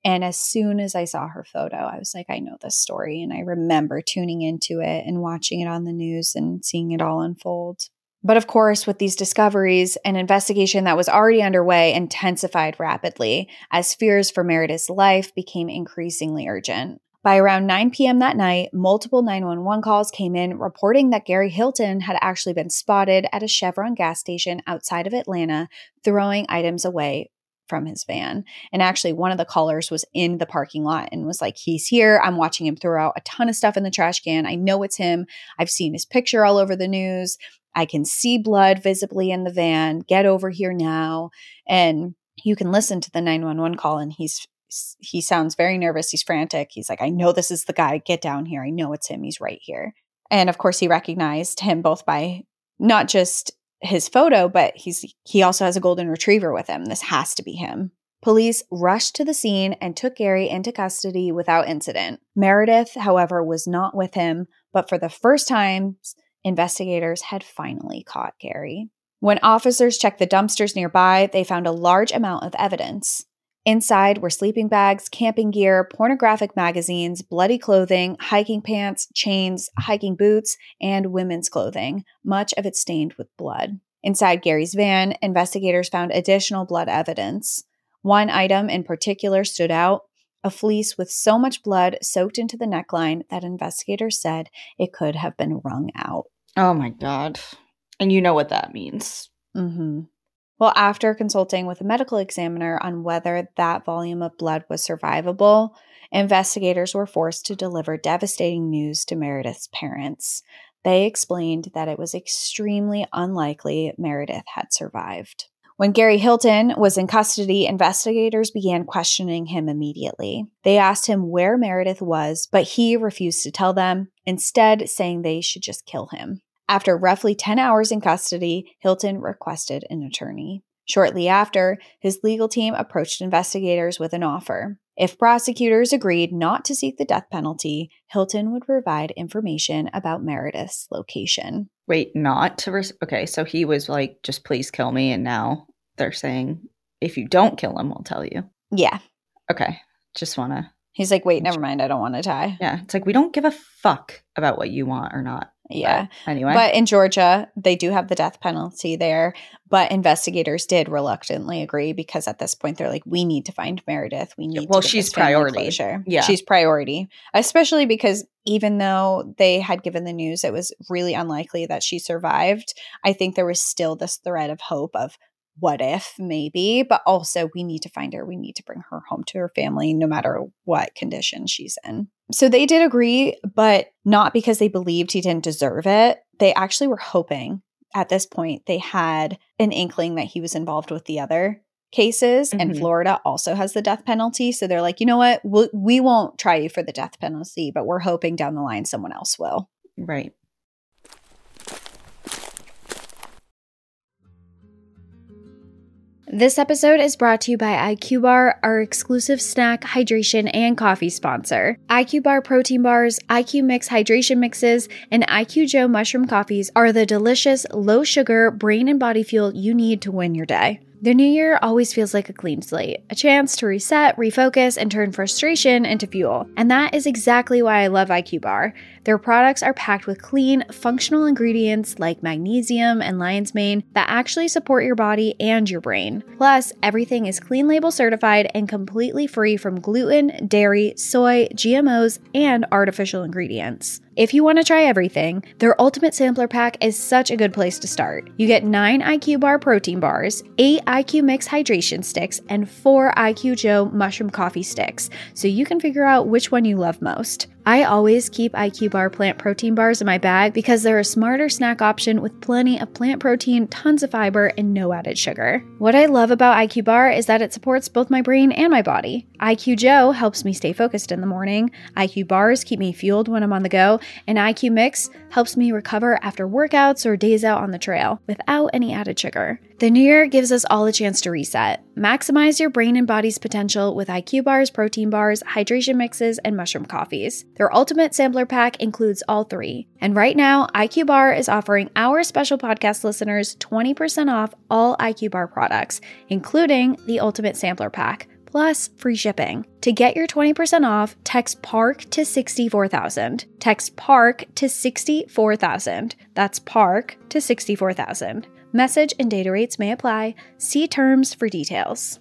And as soon as I saw her photo, I was like, I know this story. And I remember tuning into it and watching it on the news and seeing it all unfold. But of course, with these discoveries, an investigation that was already underway intensified rapidly as fears for Meredith's life became increasingly urgent. By around nine p.m. that night, multiple nine one one calls came in reporting that Gary Hilton had actually been spotted at a Chevron gas station outside of Atlanta throwing items away from his van. And actually, one of the callers was in the parking lot and was like, he's here. I'm watching him throw out a ton of stuff in the trash can. I know it's him. I've seen his picture all over the news. I can see blood visibly in the van. Get over here now. And you can listen to the nine one one call, and he's he sounds very nervous. He's frantic. He's like, I know this is the guy. Get down here. I know it's him. He's right here. And of course, he recognized him both by not just his photo, but he's he also has a golden retriever with him. This has to be him. Police rushed to the scene and took Gary into custody without incident. Meredith, however, was not with him, but for the first time, investigators had finally caught Gary. When officers checked the dumpsters nearby, they found a large amount of evidence. Inside were sleeping bags, camping gear, pornographic magazines, bloody clothing, hiking pants, chains, hiking boots, and women's clothing, much of it stained with blood. Inside Gary's van, investigators found additional blood evidence. One item in particular stood out, a fleece with so much blood soaked into the neckline that investigators said it could have been wrung out. Oh my God. And you know what that means. Mm-hmm. Well, after consulting with a medical examiner on whether that volume of blood was survivable, investigators were forced to deliver devastating news to Meredith's parents. They explained that it was extremely unlikely Meredith had survived. When Gary Hilton was in custody, investigators began questioning him immediately. They asked him where Meredith was, but he refused to tell them, instead saying they should just kill him. After roughly ten hours in custody, Hilton requested an attorney. Shortly after, his legal team approached investigators with an offer. If prosecutors agreed not to seek the death penalty, Hilton would provide information about Meredith's location. Wait, not to res- okay, so he was like, just please kill me, and now they're saying, if you don't kill him, we'll tell you. Yeah. Okay, just want to... He's like, wait, never mind, I don't want to die. Yeah, it's like, we don't give a fuck about what you want or not. Yeah. But anyway. But in Georgia, they do have the death penalty there. But investigators did reluctantly agree because at this point, they're like, we need to find Meredith. We need well, to get she's this family priority. Closure. Yeah. She's priority. Especially because even though they had given the news it was really unlikely that she survived, I think there was still this thread of hope of what if, maybe, but also we need to find her. We need to bring her home to her family no matter what condition she's in. So they did agree, but not because they believed he didn't deserve it. They actually were hoping at this point they had an inkling that he was involved with the other cases, mm-hmm. and Florida also has the death penalty. So they're like, you know what? We'll, we won't try you for the death penalty, but we're hoping down the line someone else will. Right. This episode is brought to you by I Q Bar, our exclusive snack, hydration, and coffee sponsor. I Q Bar protein bars, I Q Mix hydration mixes, and I Q Joe mushroom coffees are the delicious, low-sugar brain and body fuel you need to win your day. The new year always feels like a clean slate, a chance to reset, refocus, and turn frustration into fuel. And that is exactly why I love I Q Bar. Their products are packed with clean, functional ingredients like magnesium and lion's mane that actually support your body and your brain. Plus, everything is clean label certified and completely free from gluten, dairy, soy, G M Os, and artificial ingredients. If you want to try everything, their Ultimate Sampler Pack is such a good place to start. You get nine I Q Bar protein bars, eight I Q Mix hydration sticks, and four I Q Joe mushroom coffee sticks, so you can figure out which one you love most. I always keep I Q Bar plant protein bars in my bag because they're a smarter snack option with plenty of plant protein, tons of fiber, and no added sugar. What I love about I Q Bar is that it supports both my brain and my body. I Q Joe helps me stay focused in the morning, I Q Bars keep me fueled when I'm on the go, and I Q Mix helps me recover after workouts or days out on the trail without any added sugar. The new year gives us all a chance to reset. Maximize your brain and body's potential with I Q Bars, protein bars, hydration mixes, and mushroom coffees. Their Ultimate Sampler Pack includes all three. And right now, I Q Bar is offering our special podcast listeners twenty percent off all I Q Bar products, including the Ultimate Sampler Pack, plus free shipping. To get your twenty percent off, text PARK to sixty-four thousand. Text PARK to sixty-four thousand. That's PARK to sixty-four thousand. Message and data rates may apply. See terms for details.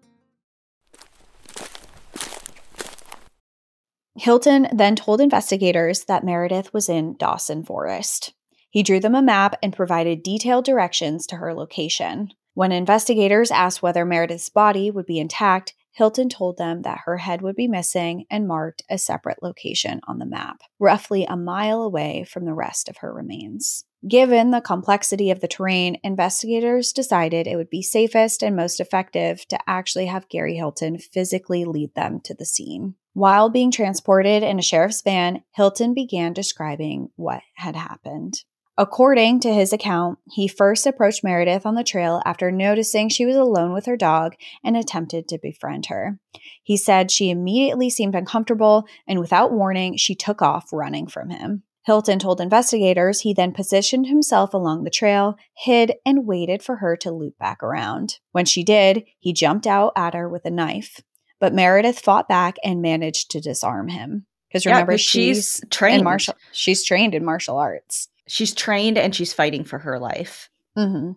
Hilton then told investigators that Meredith was in Dawson Forest. He drew them a map and provided detailed directions to her location. When investigators asked whether Meredith's body would be intact, Hilton told them that her head would be missing and marked a separate location on the map, roughly a mile away from the rest of her remains. Given the complexity of the terrain, investigators decided it would be safest and most effective to actually have Gary Hilton physically lead them to the scene. While being transported in a sheriff's van, Hilton began describing what had happened. According to his account, he first approached Meredith on the trail after noticing she was alone with her dog and attempted to befriend her. He said she immediately seemed uncomfortable, and without warning, she took off running from him. Hilton told investigators he then positioned himself along the trail, hid, and waited for her to loop back around. When she did, he jumped out at her with a knife. But Meredith fought back and managed to disarm him. Because remember, yeah, she's, she's trained. In martial, she's trained in martial arts. She's trained and she's fighting for her life. Mm-hmm.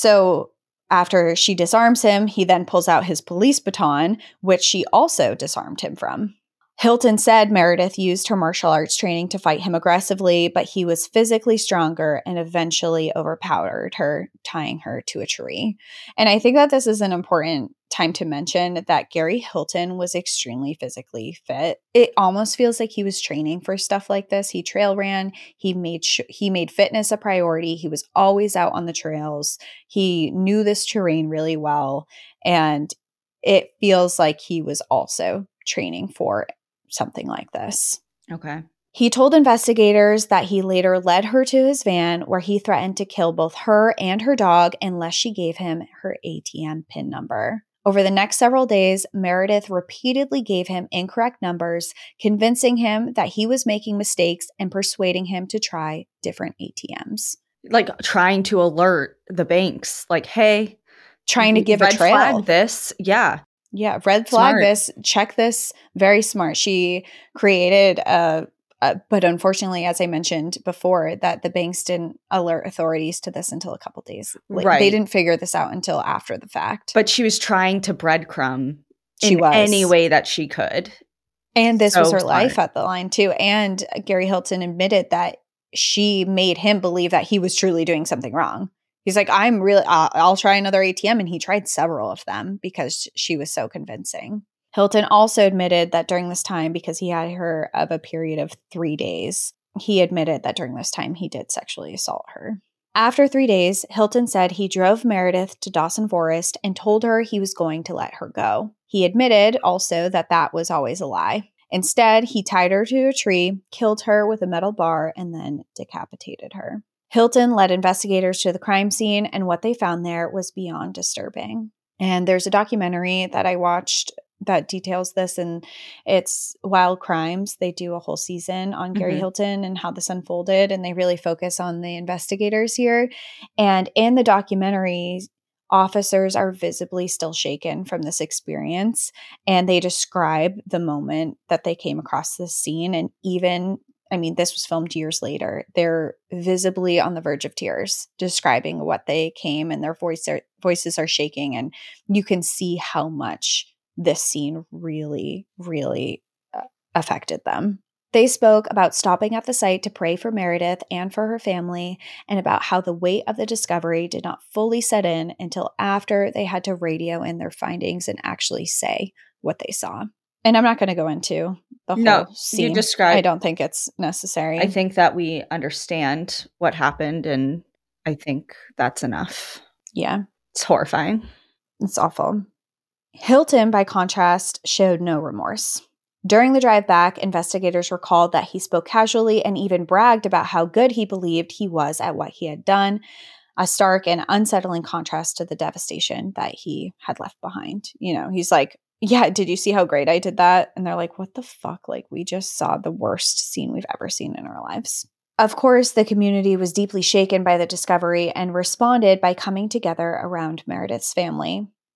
So after she disarms him, he then pulls out his police baton, which she also disarmed him from. Hilton said Meredith used her martial arts training to fight him aggressively, but he was physically stronger and eventually overpowered her, tying her to a tree. And I think that this is an important time to mention that Gary Hilton was extremely physically fit. It almost feels like he was training for stuff like this. He trail ran. He made sh- he made fitness a priority. He was always out on the trails. He knew this terrain really well. And it feels like he was also training for something like this. Okay. He told investigators that he later led her to his van where he threatened to kill both her and her dog unless she gave him her A T M PIN number. Over the next several days, Meredith repeatedly gave him incorrect numbers, convincing him that he was making mistakes and persuading him to try different A T Ms. Like trying to alert the banks, like, hey, trying to give red a trail. Flag this. Yeah. Yeah, red flag Smart. this, check this. Very smart. She created a, a, but unfortunately, as I mentioned before, that the banks didn't alert authorities to this until a couple days. Like, right. They didn't figure this out until after the fact. But she was trying to breadcrumb she in was. any way that she could. And this so was her smart. life at the line too. And Gary Hilton admitted that she made him believe that he was truly doing something wrong. He's like, I'm really, uh, I'll try another A T M. And he tried several of them because she was so convincing. Hilton also admitted that during this time, because he had her of a period of three days, he admitted that during this time he did sexually assault her. After three days, Hilton said he drove Meredith to Dawson Forest and told her he was going to let her go. He admitted also that that was always a lie. Instead, he tied her to a tree, killed her with a metal bar, and then decapitated her. Hilton led investigators to the crime scene, and what they found there was beyond disturbing. And there's a documentary that I watched that details this, and it's Wild Crimes. They do a whole season on Gary Mm-hmm. Hilton and how this unfolded, and they really focus on the investigators here. And in the documentary, officers are visibly still shaken from this experience, and they describe the moment that they came across this scene, and even I mean, this was filmed years later. They're visibly on the verge of tears, describing what they came, and their voice are, voices are shaking. And you can see how much this scene really, really uh, affected them. They spoke about stopping at the site to pray for Meredith and for her family, and about how the weight of the discovery did not fully set in until after they had to radio in their findings and actually say what they saw. And I'm not going to go into the whole No, scene. you described. I don't think it's necessary. I think that we understand what happened, and I think that's enough. Yeah. It's horrifying. It's awful. Hilton, by contrast, showed no remorse. During the drive back, investigators recalled that he spoke casually and even bragged about how good he believed he was at what he had done, a stark and unsettling contrast to the devastation that he had left behind. You know, he's like, yeah, did you see how great I did that? And they're like, what the fuck? Like, we just saw the worst scene we've ever seen in our lives. Of course, the community was deeply shaken by the discovery and responded by coming together around Meredith's family.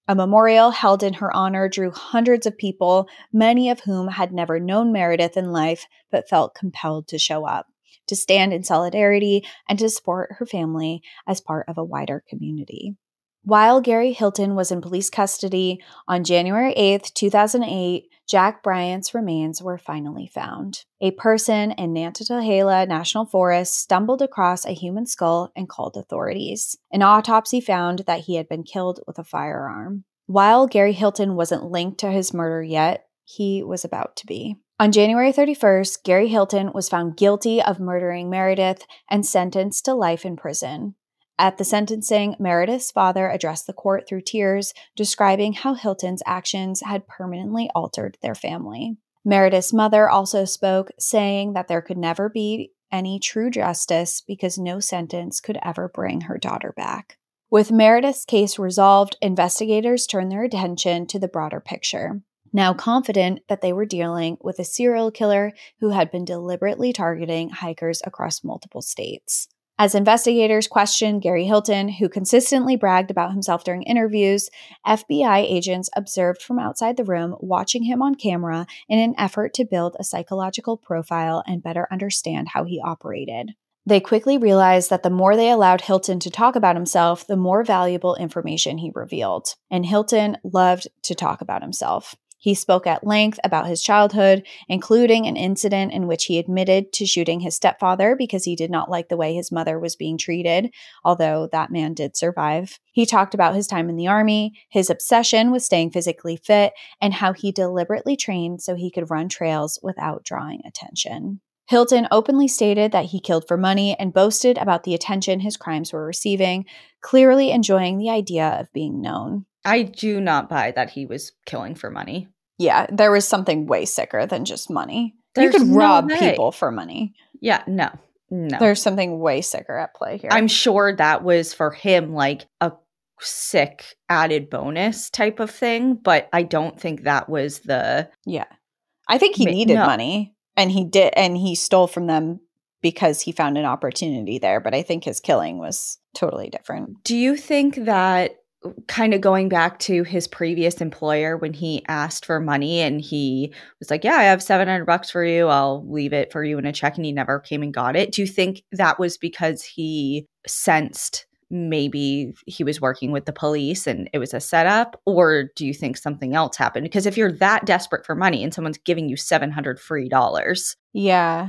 A memorial held in her honor drew hundreds of people, many of whom had never known Meredith in life but felt compelled to show up, to stand in solidarity, and to support her family as part of a wider community. While Gary Hilton was in police custody, on January eighth, two thousand eight, Jack Bryant's remains were finally found. A person in Nantahala National Forest stumbled across a human skull and called authorities. An autopsy found that he had been killed with a firearm. While Gary Hilton wasn't linked to his murder yet, he was about to be. On January thirty-first, Gary Hilton was found guilty of murdering Meredith and sentenced to life in prison. At the sentencing, Meredith's father addressed the court through tears, describing how Hilton's actions had permanently altered their family. Meredith's mother also spoke, saying that there could never be any true justice because no sentence could ever bring her daughter back. With Meredith's case resolved, investigators turned their attention to the broader picture. Now confident that they were dealing with a serial killer who had been deliberately targeting hikers across multiple states. As investigators questioned Gary Hilton, who consistently bragged about himself during interviews, F B I agents observed from outside the room, watching him on camera in an effort to build a psychological profile and better understand how he operated. They quickly realized that the more they allowed Hilton to talk about himself, the more valuable information he revealed. And Hilton loved to talk about himself. He spoke at length about his childhood, including an incident in which he admitted to shooting his stepfather because he did not like the way his mother was being treated, although that man did survive. He talked about his time in the Army, his obsession with staying physically fit, and how he deliberately trained so he could run trails without drawing attention. Hilton openly stated that he killed for money and boasted about the attention his crimes were receiving, clearly enjoying the idea of being known. I do not buy that he was killing for money. Yeah, there was something way sicker than just money. There's you could no rob way. people for money. Yeah, no, no. There's something way sicker at play here. I'm sure that was for him like a sick added bonus type of thing, but I don't think that was the... Yeah. I think he needed no. money, and he did, and he stole from them because he found an opportunity there, but I think his killing was totally different. Do you think that, kind of going back to his previous employer, when he asked for money and he was like, yeah, I have seven hundred bucks for you, I'll leave it for you in a check, and he never came and got it. Do you think that was because he sensed maybe he was working with the police and it was a setup? Or do you think something else happened? Because if you're that desperate for money and someone's giving you seven hundred free dollars. Yeah.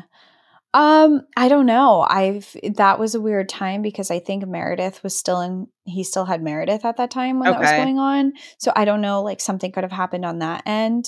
Um, I don't know. I've that was a weird time because I think Meredith was still in he still had Meredith at that time when Okay. that was going on. So I don't know, like something could have happened on that end.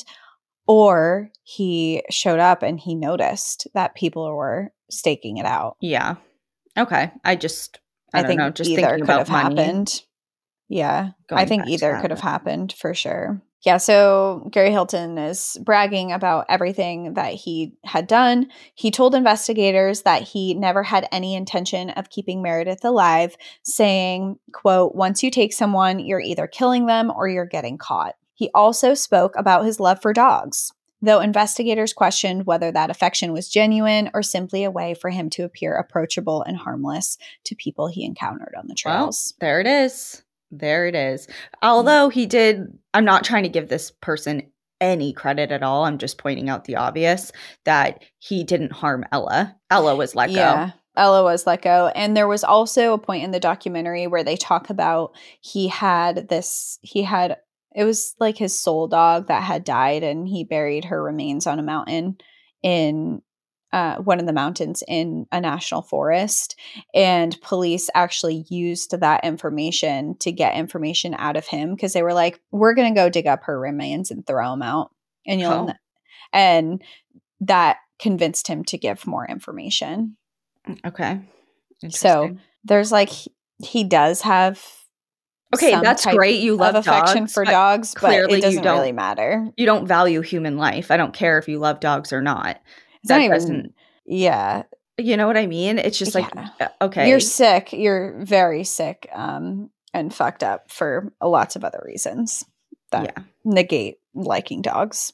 Or he showed up and he noticed that people were staking it out. Yeah. Okay. I just I, I don't think know, just either thinking could about have money. happened. Yeah. Going I think back to either that, could have but- happened for sure. Yeah, so Gary Hilton is bragging about everything that he had done. He told investigators that he never had any intention of keeping Meredith alive, saying, quote, once you take someone, you're either killing them or you're getting caught. He also spoke about his love for dogs, though investigators questioned whether that affection was genuine or simply a way for him to appear approachable and harmless to people he encountered on the trails. Well, there it is. There it is. Although he did, I'm not trying to give this person any credit at all. I'm just pointing out the obvious that he didn't harm Ella. Ella was let go. Yeah, Ella was let go. And there was also a point in the documentary where they talk about he had this, he had, it was like his soul dog that had died, and he buried her remains on a mountain in Uh, one of the mountains in a national forest, and police actually used that information to get information out of him because they were like, we're going to go dig up her remains and throw them out. And you'll, Oh. kn- and that convinced him to give more information. Okay. So Interesting. there's like, he, he does have Okay, some that's type great. You love of affection dogs, for but dogs, but clearly you it doesn't don't- really matter. you don't value human life. I don't care if you love dogs or not. It's That not even, doesn't, yeah. you know what I mean? It's just like, Yeah. uh, okay. You're sick. You're very sick um, and fucked up for lots of other reasons that yeah. negate liking dogs.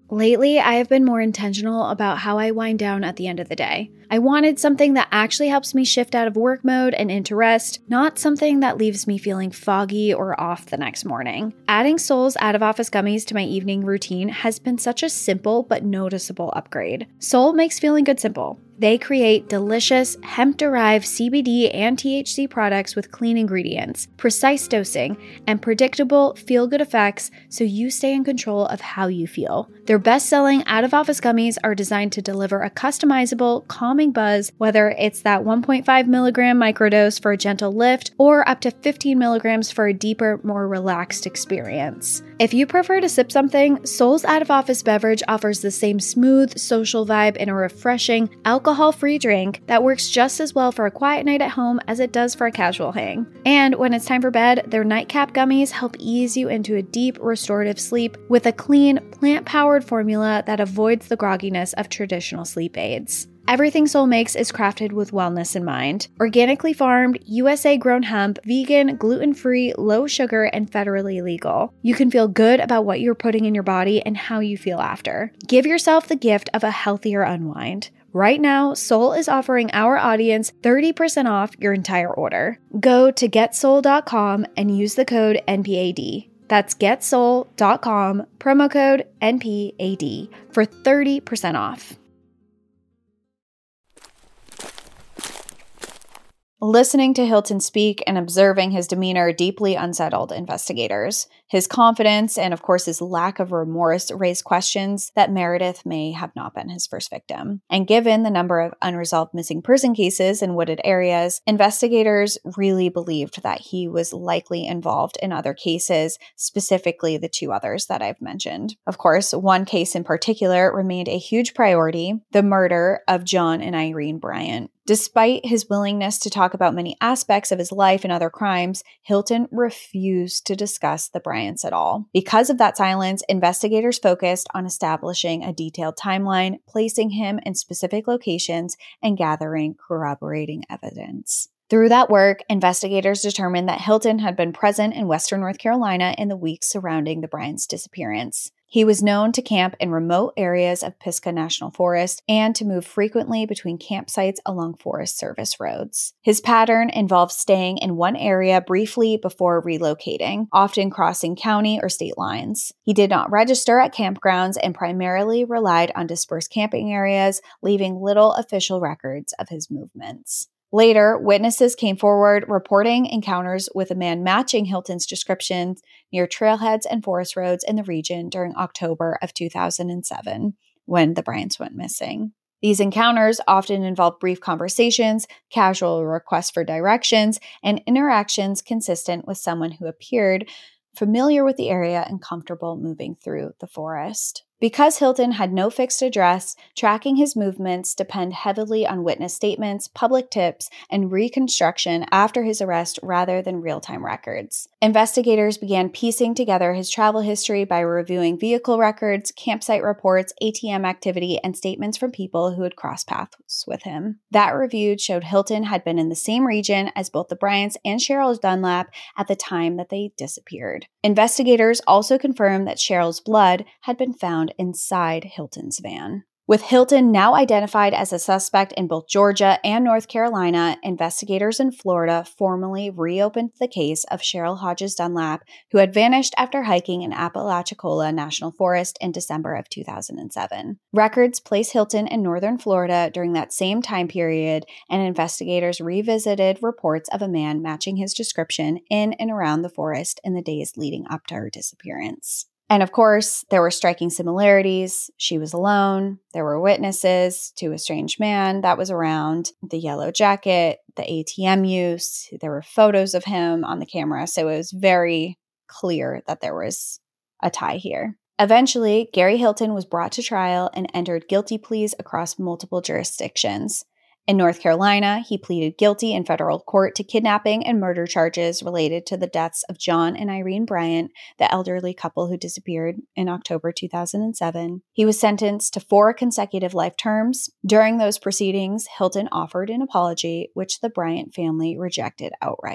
Lately, I have been more intentional about how I wind down at the end of the day. I wanted something that actually helps me shift out of work mode and into rest, not something that leaves me feeling foggy or off the next morning. Adding Sol's out-of-office gummies to my evening routine has been such a simple but noticeable upgrade. Sol makes feeling good simple. They create delicious, hemp-derived C B D and T H C products with clean ingredients, precise dosing, and predictable feel-good effects so you stay in control of how you feel. Their best-selling out-of-office gummies are designed to deliver a customizable, calming buzz, whether it's that one point five milligram microdose for a gentle lift or up to fifteen milligrams for a deeper, more relaxed experience. If you prefer to sip something, Sol's out-of-office beverage offers the same smooth, social vibe in a refreshing, alcohol alcohol-free drink that works just as well for a quiet night at home as it does for a casual hang. And when it's time for bed, their nightcap gummies help ease you into a deep, restorative sleep with a clean, plant-powered formula that avoids the grogginess of traditional sleep aids. Everything Sol makes is crafted with wellness in mind. Organically farmed, U S A-grown hemp, vegan, gluten-free, low sugar, and federally legal. You can feel good about what you're putting in your body and how you feel after. Give yourself the gift of a healthier unwind. Right now, Sol is offering our audience thirty percent off your entire order. Go to get sol dot com and use the code N P A D. That's get sol dot com, promo code N P A D for thirty percent off. Listening to Hilton speak and observing his demeanor deeply unsettled investigators. His confidence and, of course, his lack of remorse raised questions that Meredith may have not been his first victim. And given the number of unresolved missing person cases in wooded areas, investigators really believed that he was likely involved in other cases, specifically the two others that I've mentioned. Of course, one case in particular remained a huge priority, the murder of John and Irene Bryant. Despite his willingness to talk about many aspects of his life and other crimes, Hilton refused to discuss the Bryants at all. Because of that silence, investigators focused on establishing a detailed timeline, placing him in specific locations, and gathering corroborating evidence. Through that work, investigators determined that Hilton had been present in Western North Carolina in the weeks surrounding the Bryants' disappearance. He was known to camp in remote areas of Pisgah National Forest and to move frequently between campsites along Forest Service roads. His pattern involved staying in one area briefly before relocating, often crossing county or state lines. He did not register at campgrounds and primarily relied on dispersed camping areas, leaving little official records of his movements. Later, witnesses came forward reporting encounters with a man matching Hilton's description near trailheads and forest roads in the region during October of two thousand seven, when the Bryants went missing. These encounters often involved brief conversations, casual requests for directions, and interactions consistent with someone who appeared familiar with the area and comfortable moving through the forest. Because Hilton had no fixed address, tracking his movements depend heavily on witness statements, public tips, and reconstruction after his arrest rather than real-time records. Investigators began piecing together his travel history by reviewing vehicle records, campsite reports, A T M activity, and statements from people who had crossed paths with him. That review showed Hilton had been in the same region as both the Bryants and Cheryl Dunlap at the time that they disappeared. Investigators also confirmed that Cheryl's blood had been found inside Hilton's van. With Hilton now identified as a suspect in both Georgia and North Carolina, investigators in Florida formally reopened the case of Cheryl Hodges Dunlap, who had vanished after hiking in Apalachicola National Forest in December of two thousand seven. Records place Hilton in northern Florida during that same time period, and investigators revisited reports of a man matching his description in and around the forest in the days leading up to her disappearance. And of course, there were striking similarities. She was alone. There were witnesses to a strange man that was around, the yellow jacket, the A T M use. There were photos of him on the camera. So it was very clear that there was a tie here. Eventually, Gary Hilton was brought to trial and entered guilty pleas across multiple jurisdictions. In North Carolina, he pleaded guilty in federal court to kidnapping and murder charges related to the deaths of John and Irene Bryant, the elderly couple who disappeared in October two thousand seven. He was sentenced to four consecutive life terms. During those proceedings, Hilton offered an apology, which the Bryant family rejected outright.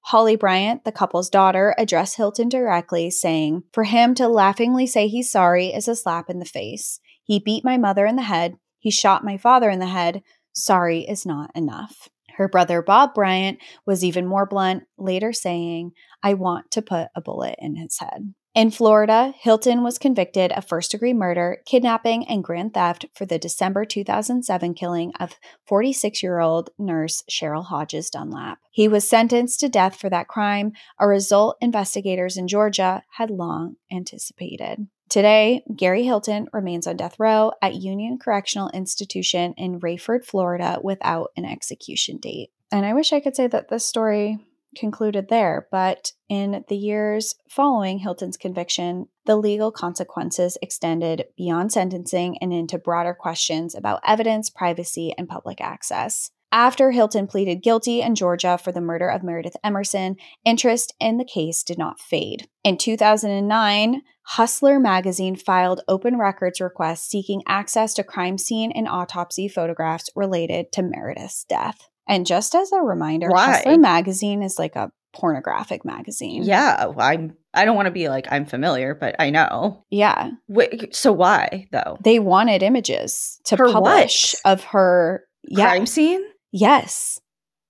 Holly Bryant, the couple's daughter, addressed Hilton directly, saying, "For him to laughingly say he's sorry is a slap in the face. He beat my mother in the head. He shot my father in the head. Sorry is not enough." Her brother Bob Bryant was even more blunt, later saying, "I want to put a bullet in his head." In Florida, Hilton was convicted of first-degree murder, kidnapping, and grand theft for the December two thousand seven killing of forty-six-year-old nurse Cheryl Hodges Dunlap. He was sentenced to death for that crime, a result investigators in Georgia had long anticipated. Today, Gary Hilton remains on death row at Union Correctional Institution in Rayford, Florida, without an execution date. And I wish I could say that this story concluded there, but in the years following Hilton's conviction, the legal consequences extended beyond sentencing and into broader questions about evidence, privacy, and public access. After Hilton pleaded guilty in Georgia for the murder of Meredith Emerson, interest in the case did not fade. In two thousand nine, Hustler magazine filed open records requests seeking access to crime scene and autopsy photographs related to Meredith's death. And just as a reminder, Why? Hustler magazine is like a pornographic magazine. Yeah, well, I'm. I don't want to be like I'm familiar, but I know. Yeah. Wait, so why though? They wanted images to Her publish what? of her yeah. Crime scene? Yes.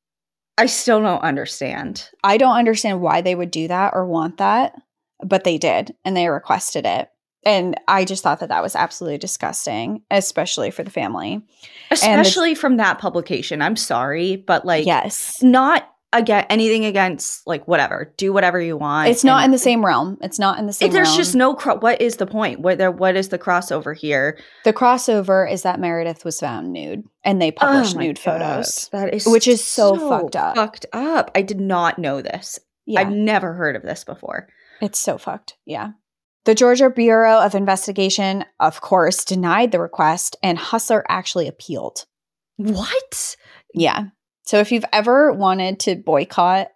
I still don't understand. I don't understand why they would do that or want that, but they did, and they requested it. And I just thought that that was absolutely disgusting, especially for the family. Especially the, from that publication. I'm sorry, but like, yes, not again anything against like whatever. Do whatever you want. It's not in the same realm. It's not in the same. There's realm. just no. Cro- what is the point? What there? What is the crossover here? The crossover is that Meredith was found nude, and they published oh nude God. photos. That is which is so, so fucked up. Fucked up. I did not know this. Yeah. I've never heard of this before. It's so fucked. Yeah. The Georgia Bureau of Investigation, of course, denied the request, and Hustler actually appealed. What? Yeah. So if you've ever wanted to boycott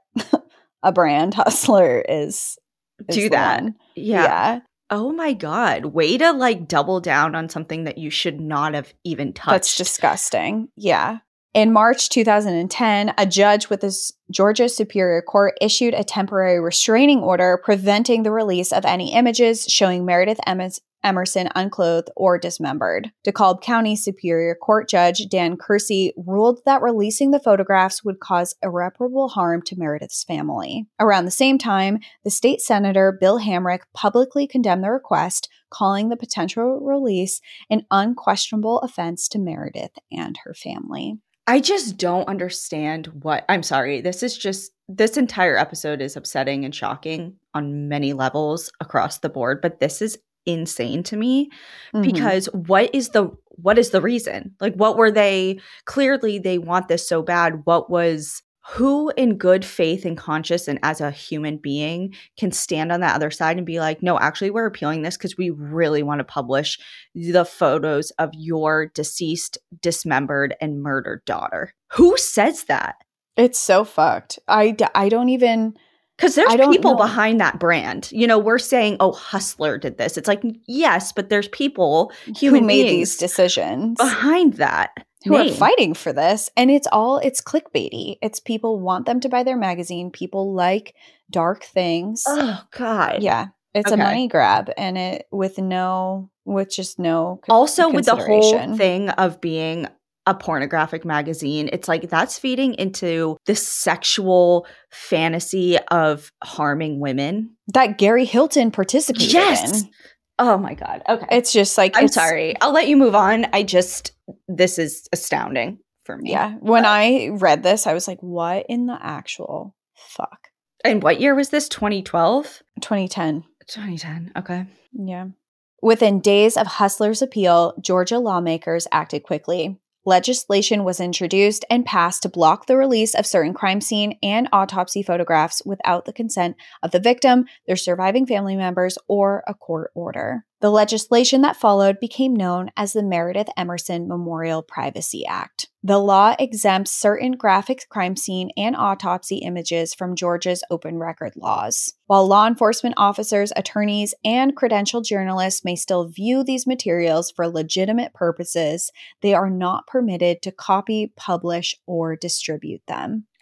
a brand, Hustler is, is do that. Yeah. yeah. Oh my God. Way to like double down on something that you should not have even touched. That's disgusting. Yeah. In March two thousand ten, a judge with the Georgia Superior Court issued a temporary restraining order preventing the release of any images showing Meredith Emerson unclothed or dismembered. DeKalb County Superior Court Judge Dan Kersey ruled that releasing the photographs would cause irreparable harm to Meredith's family. Around the same time, the state senator Bill Hamrick publicly condemned the request, calling the potential release an unquestionable offense to Meredith and her family. I just don't understand what – I'm sorry. This is just – this entire episode is upsetting and shocking on many levels across the board, but this is insane to me mm-hmm. because what is the – what is the reason? Like what were they – clearly they want this so bad. What was – who in good faith and conscious and as a human being can stand on that other side and be like, no, actually we're appealing this because we really want to publish the photos of your deceased, dismembered, and murdered daughter. Who says that? It's so fucked. I, I don't even – because there's people know. behind that brand. You know, we're saying, oh, Hustler did this. It's like, yes, but there's people who made these decisions behind that. Who name. are fighting for this. And it's all, it's clickbaity. It's people want them to buy their magazine. People like dark things. Oh, God. Yeah. It's okay. a money grab. And it, with no, with just no Also with the whole thing of being a pornographic magazine, it's like that's feeding into the sexual fantasy of harming women. That Gary Hilton participated yes. in. Oh my God. Okay. It's just like, I'm it's, sorry. I'll let you move on. I just, this is astounding for me. Yeah. When but, I read this, I was like, what in the actual fuck? And what year was this? twenty twelve? twenty ten. twenty ten. Okay. Yeah. Within days of Hustler's appeal, Georgia lawmakers acted quickly. Legislation was introduced and passed to block the release of certain crime scene and autopsy photographs without the consent of the victim, their surviving family members, or a court order. The legislation that followed became known as the Meredith Emerson Memorial Privacy Act. The law exempts certain graphic crime scene and autopsy images from Georgia's open record laws. While law enforcement officers, attorneys, and credentialed journalists may still view these materials for legitimate purposes, they are not permitted to copy, publish, or distribute them.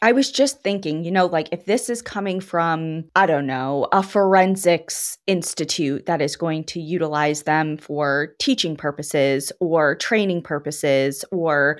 I was just thinking, you know, like if this is coming from, I don't know, a forensics institute that is going to utilize them for teaching purposes or training purposes or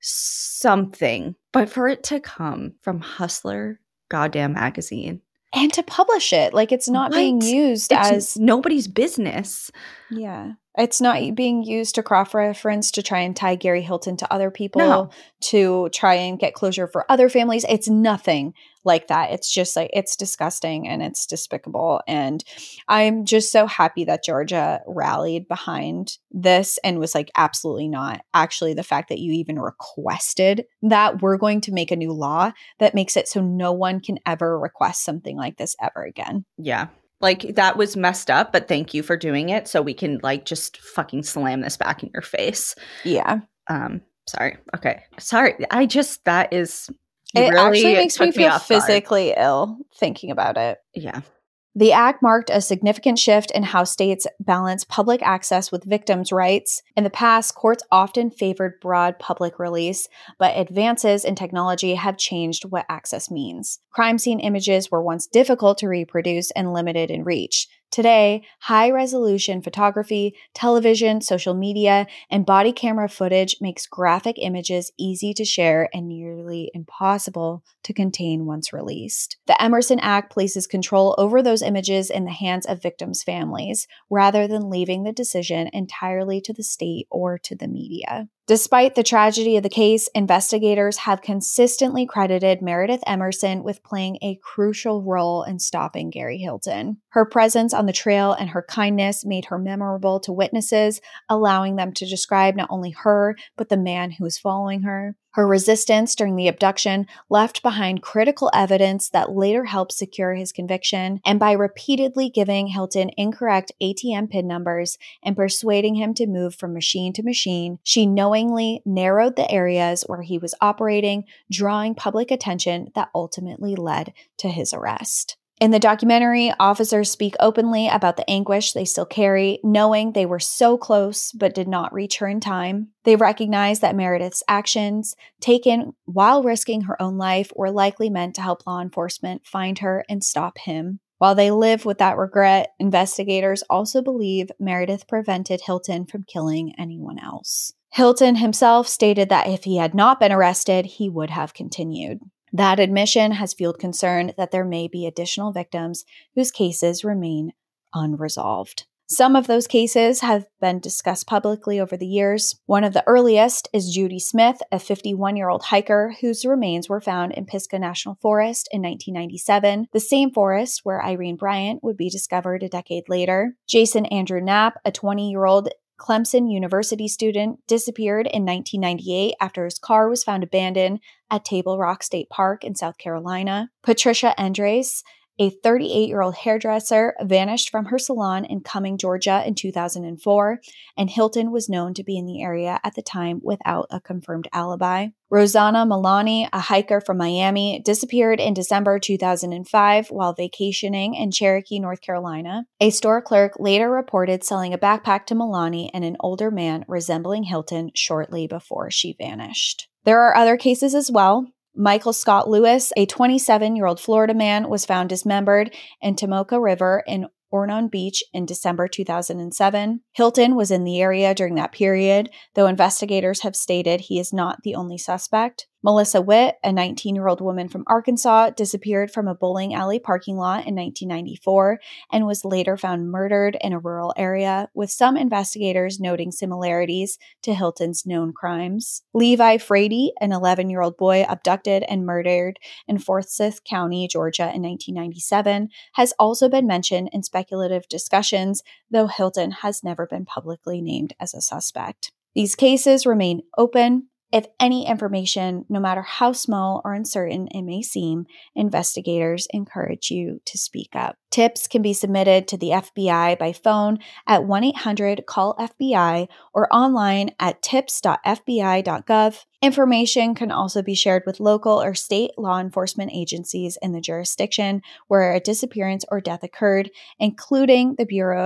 something, but for it to come from Hustler goddamn magazine. And to publish it, like it's not What? being used It's as nobody's business. Yeah. It's not being used to cross-reference to try and tie Gary Hilton to other people, No. to try and get closure for other families. It's nothing like that. It's just like, it's disgusting and it's despicable. And I'm just so happy that Georgia rallied behind this and was like, absolutely not. Actually, the fact that you even requested that, we're going to make a new law that makes it so no one can ever request something like this ever again. Yeah. Like, that was messed up, but thank you for doing it so we can, like, just fucking slam this back in your face. Yeah. Um, sorry. Okay. Sorry. I just, that is, it really actually makes me took feel off guard. physically ill thinking about it. Yeah. The act marked a significant shift in how states balance public access with victims' rights. In the past, courts often favored broad public release, but advances in technology have changed what access means. Crime scene images were once difficult to reproduce and limited in reach. Today, high-resolution photography, television, social media, and body camera footage makes graphic images easy to share and nearly impossible to contain once released. The Emerson Act places control over those images in the hands of victims' families, rather than leaving the decision entirely to the state or to the media. Despite the tragedy of the case, investigators have consistently credited Meredith Emerson with playing a crucial role in stopping Gary Hilton. Her presence on the trail and her kindness made her memorable to witnesses, allowing them to describe not only her, but the man who was following her. Her resistance during the abduction left behind critical evidence that later helped secure his conviction, and by repeatedly giving Hilton incorrect A T M PIN numbers and persuading him to move from machine to machine, she knowingly narrowed the areas where he was operating, drawing public attention that ultimately led to his arrest. In the documentary, officers speak openly about the anguish they still carry, knowing they were so close but did not reach her in time. They recognize that Meredith's actions, taken while risking her own life, were likely meant to help law enforcement find her and stop him. While they live with that regret, investigators also believe Meredith prevented Hilton from killing anyone else. Hilton himself stated that if he had not been arrested, he would have continued. That admission has fueled concern that there may be additional victims whose cases remain unresolved. Some of those cases have been discussed publicly over the years. One of the earliest is Judy Smith, a fifty-one-year-old hiker whose remains were found in Pisgah National Forest in nineteen ninety-seven, the same forest where Irene Bryant would be discovered a decade later. Jason Andrew Knapp, a twenty-year-old Clemson University student, disappeared in nineteen ninety-eight after his car was found abandoned at Table Rock State Park in South Carolina. Patricia Andres, a thirty-eight-year-old hairdresser, vanished from her salon in Cumming, Georgia in two thousand four, and Hilton was known to be in the area at the time without a confirmed alibi. Rosanna Milani, a hiker from Miami, disappeared in December two thousand five while vacationing in Cherokee, North Carolina. A store clerk later reported selling a backpack to Milani and an older man resembling Hilton shortly before she vanished. There are other cases as well. Michael Scott Lewis, a twenty-seven-year-old Florida man, was found dismembered in Tomoka River in Ornon Beach in December two thousand seven. Hilton was in the area during that period, though investigators have stated he is not the only suspect. Melissa Witt, a nineteen-year-old woman from Arkansas, disappeared from a bowling alley parking lot in nineteen ninety-four and was later found murdered in a rural area, with some investigators noting similarities to Hilton's known crimes. Levi Frady, an eleven-year-old boy abducted and murdered in Forsyth County, Georgia in nineteen ninety-seven, has also been mentioned in speculative discussions, though Hilton has never been publicly named as a suspect. These cases remain open. If any information, no matter how small or uncertain it may seem, investigators encourage you to speak up. Tips can be submitted to the F B I by phone at one eight hundred call F B I or online at tips dot f b i dot gov. Information can also be shared with local or state law enforcement agencies in the jurisdiction where a disappearance or death occurred, including the Bureau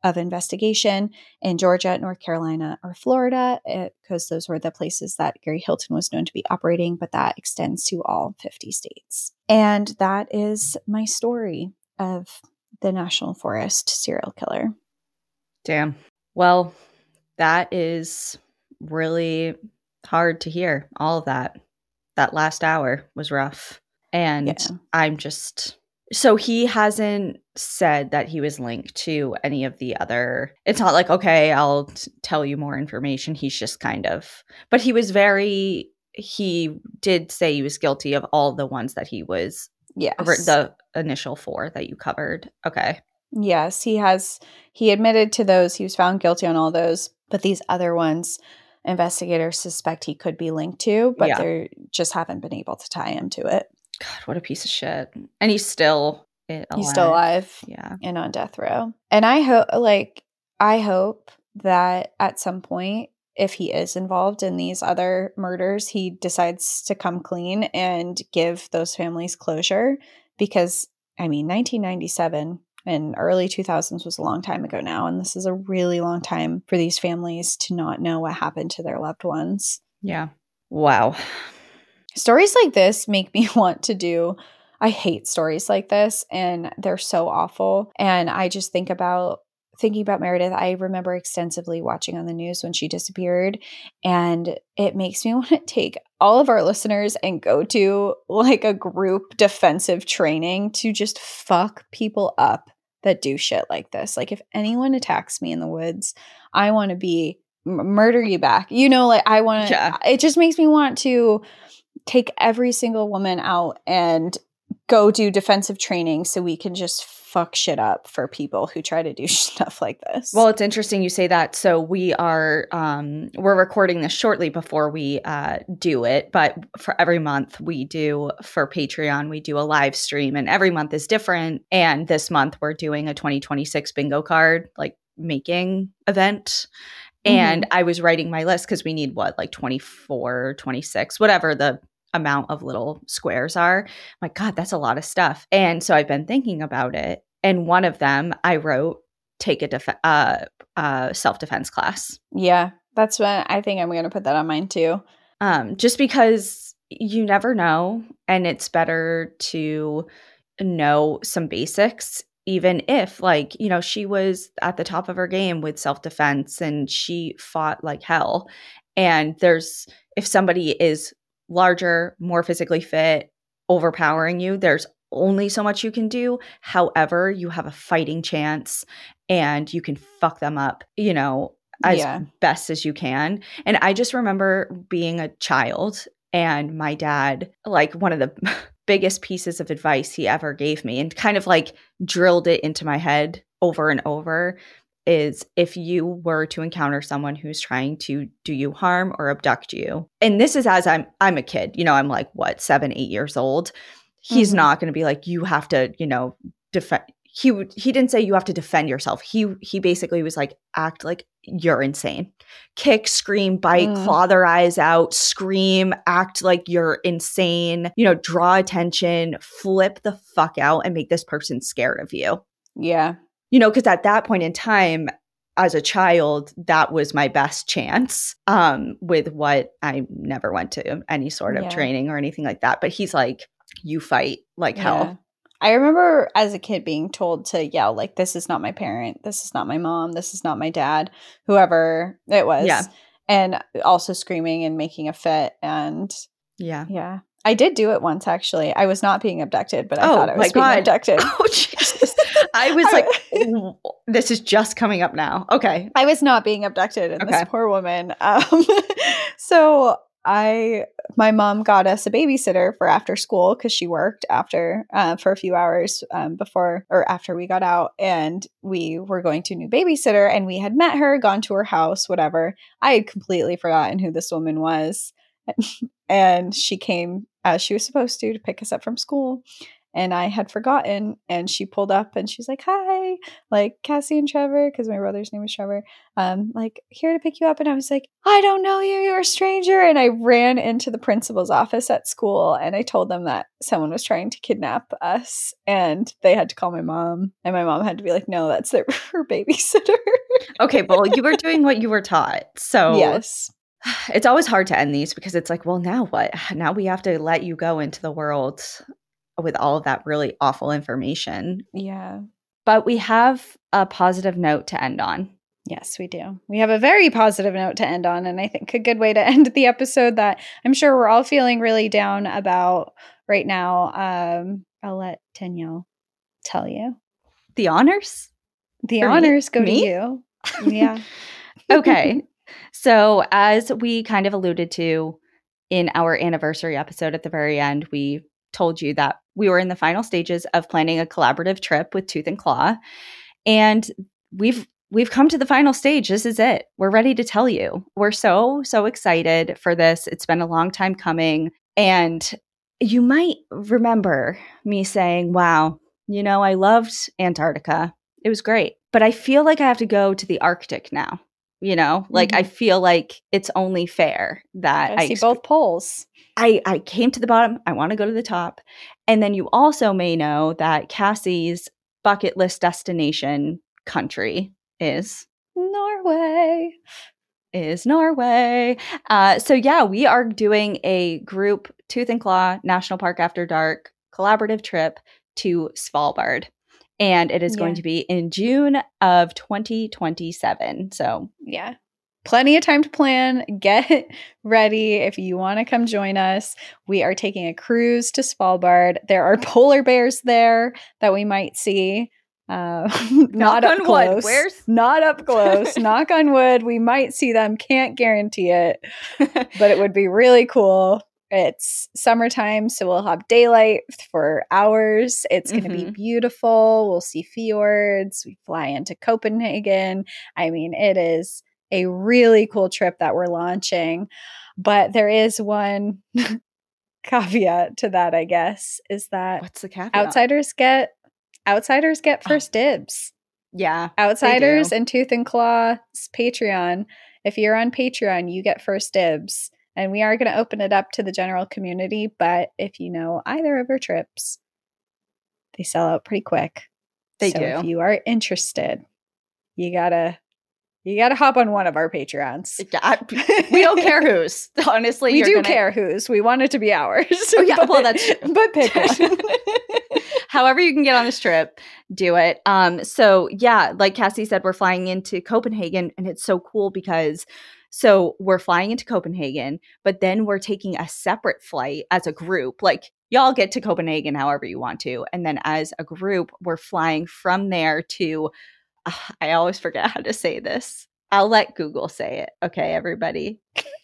of investigation in Georgia, North Carolina, or Florida, because those were the places that Gary Hilton was known to be operating, but that extends to all fifty states. And that is my story of the National Forest serial killer. Damn. Well, that is really hard to hear. All of that. That last hour was rough. And yeah. I'm just... So he hasn't said that he was linked to any of the other... It's not like, okay, I'll t- tell you more information. He's just kind of... But he was very... He did say he was guilty of all the ones that he was... Yes. The initial four that you covered. Okay. Yes, he has. He admitted to those. He was found guilty on all those. But these other ones, investigators suspect he could be linked to, but Yeah. they just haven't been able to tie him to it. God, what a piece of shit. And he's still alive. He's still alive. Yeah. And on death row. And I hope, like, I hope that at some point, if he is involved in these other murders, he decides to come clean and give those families closure. Because, I mean, nineteen ninety-seven and early two thousands was a long time ago now. And this is a really long time for these families to not know what happened to their loved ones. Yeah. Wow. Stories like this make me want to do, I hate stories like this, and they're so awful. And I just think about, thinking about Meredith, I remember extensively watching on the news when she disappeared, and it makes me want to take all of our listeners and go to like a group defensive training to just fuck people up that do shit like this. Like if anyone attacks me in the woods, I want to be m- murder you back. You know, like I want to, Yeah. It just makes me want to take every single woman out and go do defensive training so we can just fuck shit up for people who try to do stuff like this. Well, it's interesting you say that. So we are, um, we're recording this shortly before we uh, do it, but for every month we do, for Patreon, we do a live stream, and every month is different. And this month we're doing a twenty twenty-six bingo card, like making event. And mm-hmm. I was writing my list because we need what, like twenty-four, twenty-six, whatever the amount of little squares are. I'm like, God, that's a lot of stuff. And so I've been thinking about it. And one of them I wrote, take a def- uh, uh, self-defense class. Yeah, that's what I think I'm going to put that on mine too. Um, just because you never know. And it's better to know some basics, even if, like, you know, she was at the top of her game with self-defense and she fought like hell. And there's, if somebody is larger, more physically fit, overpowering you, there's only so much you can do. However, you have a fighting chance and you can fuck them up, you know, as yeah. best as you can. And I just remember being a child and my dad, like one of the biggest pieces of advice he ever gave me and kind of like drilled it into my head over and over is if you were to encounter someone who's trying to do you harm or abduct you, and this is as I'm I'm a kid, you know, I'm like, what, seven, eight years old. He's mm-hmm. not going to be like, you have to, you know, defend. He would, he didn't say you have to defend yourself. He he basically was like, act like you're insane. Kick, scream, bite, mm. claw their eyes out, scream, act like you're insane, you know, draw attention, flip the fuck out and make this person scared of you. Yeah. You know, because at that point in time, as a child, that was my best chance um, with what I never went to any sort of yeah. training or anything like that. But he's like, you fight like yeah. hell. I remember as a kid being told to yell, like, this is not my parent. This is not my mom. This is not my dad, whoever it was. Yeah. And also screaming and making a fit. And yeah. Yeah. I did do it once, actually. I was not being abducted, but I oh, thought I was my being God. abducted. Oh, Jesus. I was like, this is just coming up now. Okay. I was not being abducted, and okay. this poor woman. Um, so I, my mom got us a babysitter for after school because she worked after uh, for a few hours um, before or after we got out, and we were going to a new babysitter, and we had met her, gone to her house, whatever. I had completely forgotten who this woman was, and she came as she was supposed to to pick us up from school. and I had forgotten. And she pulled up and she's like, hi, like Cassie and Trevor, because my brother's name was Trevor, um, like here to pick you up. And I was like, I don't know you, you're a stranger. And I ran into the principal's office at school and I told them that someone was trying to kidnap us, and they had to call my mom, and my mom had to be like, no, that's their her babysitter. Okay, well, you were doing what you were taught. So yes. It's always hard to end these because it's like, well, now what? Now we have to let you go into the world with all of that really awful information. Yeah. But we have a positive note to end on. Yes, we do. We have a very positive note to end on, and I think a good way to end the episode that I'm sure we're all feeling really down about right now. Um, I'll let Danielle tell you. The honors? The For honors me? go Me? to you. Yeah. Okay. So as we kind of alluded to in our anniversary episode at the very end, we told you that we were in the final stages of planning a collaborative trip with Tooth and Claw. And we've we've come to the final stage. This is it. We're ready to tell you. We're so, so excited for this. It's been a long time coming. And you might remember me saying, wow, you know, I loved Antarctica. It was great. But I feel like I have to go to the Arctic now. You know, like Mhm. I feel like it's only fair that I I see exp- both poles. I, I came to the bottom. I want to go to the top. And then you also may know that Cassie's bucket list destination country is Norway. is Norway. Uh, so yeah, we are doing a group Tooth and Claw National Park After Dark collaborative trip to Svalbard. And it is Yeah. going to be in June of twenty twenty-seven. So Yeah. Plenty of time to plan. Get ready if you want to come join us. We are taking a cruise to Svalbard. There are polar bears there that we might see. Uh, not Knock up on wood. close. Where's- Not up close. Knock on wood. We might see them. Can't guarantee it, but it would be really cool. It's summertime, so we'll have daylight for hours. It's going to be Mhm. beautiful. We'll see fjords. We fly into Copenhagen. I mean, it is a really cool trip that we're launching. But there is one caveat to that, I guess, is that What's the caveat? outsiders get outsiders get Oh. first dibs. Yeah. Outsiders do. and Tooth and Claw's Patreon. If you're on Patreon, you get first dibs. And we are going to open it up to the general community. But if you know either of our trips, they sell out pretty quick. They so do. if you are interested, you gotta you gotta hop on one of our Patreons. Yeah, we don't care whose. Honestly, We you're do gonna- care whose. We want it to be ours. Oh, yeah, but, well, that's true. But pick one. However you can get on this trip, do it. Um, so yeah, like Cassie said, we're flying into Copenhagen, and it's so cool because so we're flying into Copenhagen, but then we're taking a separate flight as a group. Like y'all get to Copenhagen however you want to, and then as a group, we're flying from there to. Uh, I always forget how to say this. I'll let Google say it. Okay, everybody.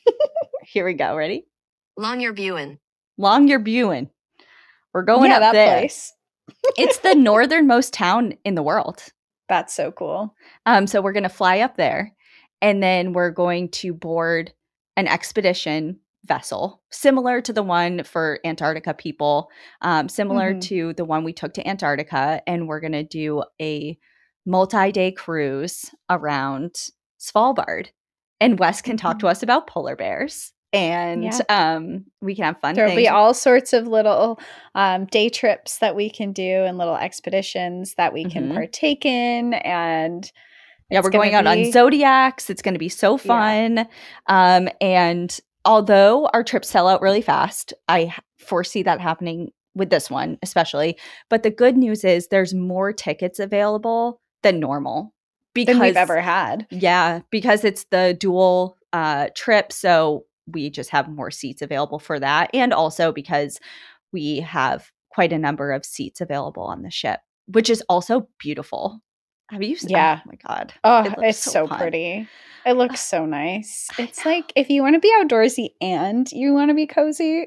Here we go. Ready? Longyearbyen. Longyearbyen. We're going yeah, up that there. place. It's the northernmost town in the world. That's so cool. Um, so we're going to fly up there, and then we're going to board an expedition vessel similar to the one for Antarctica people, um, similar Mhm. to the one we took to Antarctica, and we're going to do a multi-day cruise around Svalbard. And Wes can talk to us about polar bears, and Yeah. um, we can have fun There'll things. be all sorts of little um, day trips that we can do and little expeditions that we can Mhm. partake in. And Yeah, it's we're going gonna out be- on Zodiacs. It's going to be so fun. Um, and although our trips sell out really fast, I h- foresee that happening with this one, especially. But the good news is there's more tickets available than normal. Because, than we've ever had. Yeah, because it's the dual uh, trip. So we just have more seats available for that. And also because we have quite a number of seats available on the ship, which is also beautiful. Have you seen? Yeah. Oh my God. Oh, It looks it's so so, fun. pretty. It looks so nice. It's like if you want to be outdoorsy and you want to be cozy,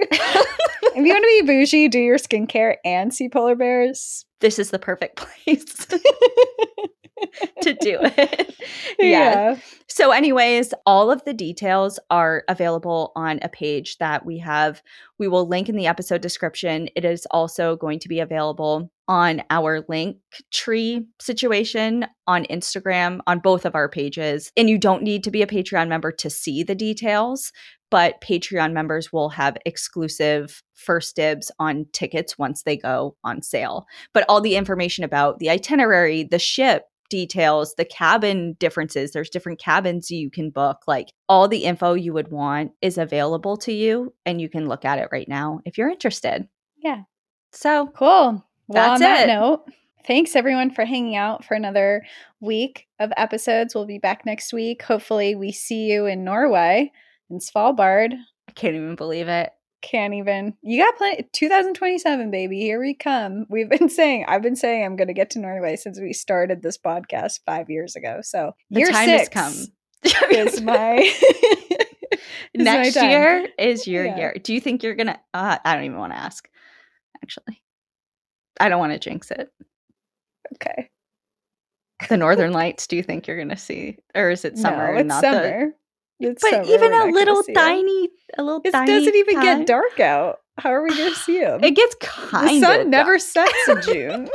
if you want to be bougie, do your skincare and see polar bears. This is the perfect place. to do it. yeah. Yeah. So anyways, all of the details are available on a page that we have. We will link in the episode description. It is also going to be available on our link tree situation on Instagram on both of our pages. And you don't need to be a Patreon member to see the details, but Patreon members will have exclusive first dibs on tickets once they go on sale. But all the information about the itinerary, the ship details, the cabin differences, there's different cabins you can book, like all the info you would want is available to you, and you can look at it right now if you're interested. Yeah. So cool. Well, that's on that it. note, thanks everyone for hanging out for another week of episodes. We'll be back next week. Hopefully we see you in Norway, in Svalbard. I can't even believe it. Can't even. You got plenty. twenty twenty-seven, baby. Here we come. We've been saying, I've been saying I'm going to get to Norway since we started this podcast five years ago. So The year time six has come. is my is Next my time. year is your Yeah. year. Do you think you're going to, uh, I don't even want to ask, actually. I don't want to jinx it. Okay. The Northern Lights, do you think you're going to see? Or is it summer? No, and it's not summer. It's The, summer. but even We're not a gonna little see 'em. tiny, a little It tiny doesn't even time. get dark out. How are we going to see them? It gets kind The of sun never dark. sets in June.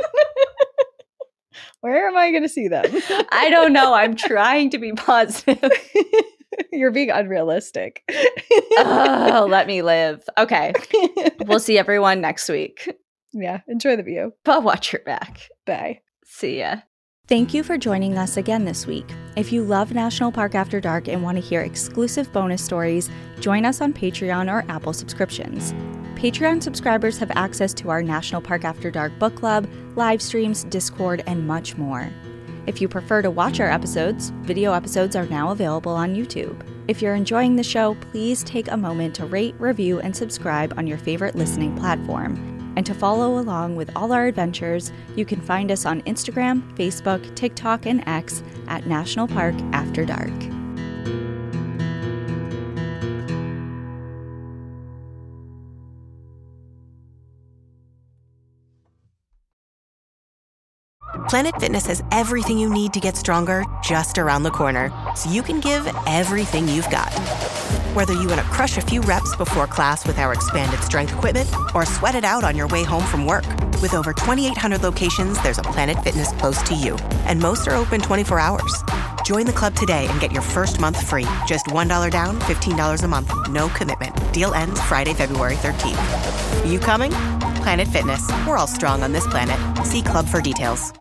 Where am I going to see them? I don't know. I'm trying to be positive. You're being unrealistic. Oh, let me live. Okay. We'll see everyone next week. Yeah. Enjoy the view. But watch your back. Bye. See ya. Thank you for joining us again this week. If you love National Park After Dark and want to hear exclusive bonus stories, join us on Patreon or Apple subscriptions. Patreon subscribers have access to our National Park After Dark book club, live streams, Discord, and much more. If you prefer to watch our episodes, video episodes are now available on YouTube. If you're enjoying the show, please take a moment to rate, review, and subscribe on your favorite listening platform. And to follow along with all our adventures, you can find us on Instagram, Facebook, TikTok, and X at National Park After Dark. Planet Fitness has everything you need to get stronger just around the corner, so you can give everything you've got. Whether you want to crush a few reps before class with our expanded strength equipment or sweat it out on your way home from work. With over twenty-eight hundred locations, there's a Planet Fitness close to you. And most are open twenty-four hours. Join the club today and get your first month free. Just one dollar down, fifteen dollars a month. No commitment. Deal ends Friday, February thirteenth. You coming? Planet Fitness. We're all strong on this planet. See club for details.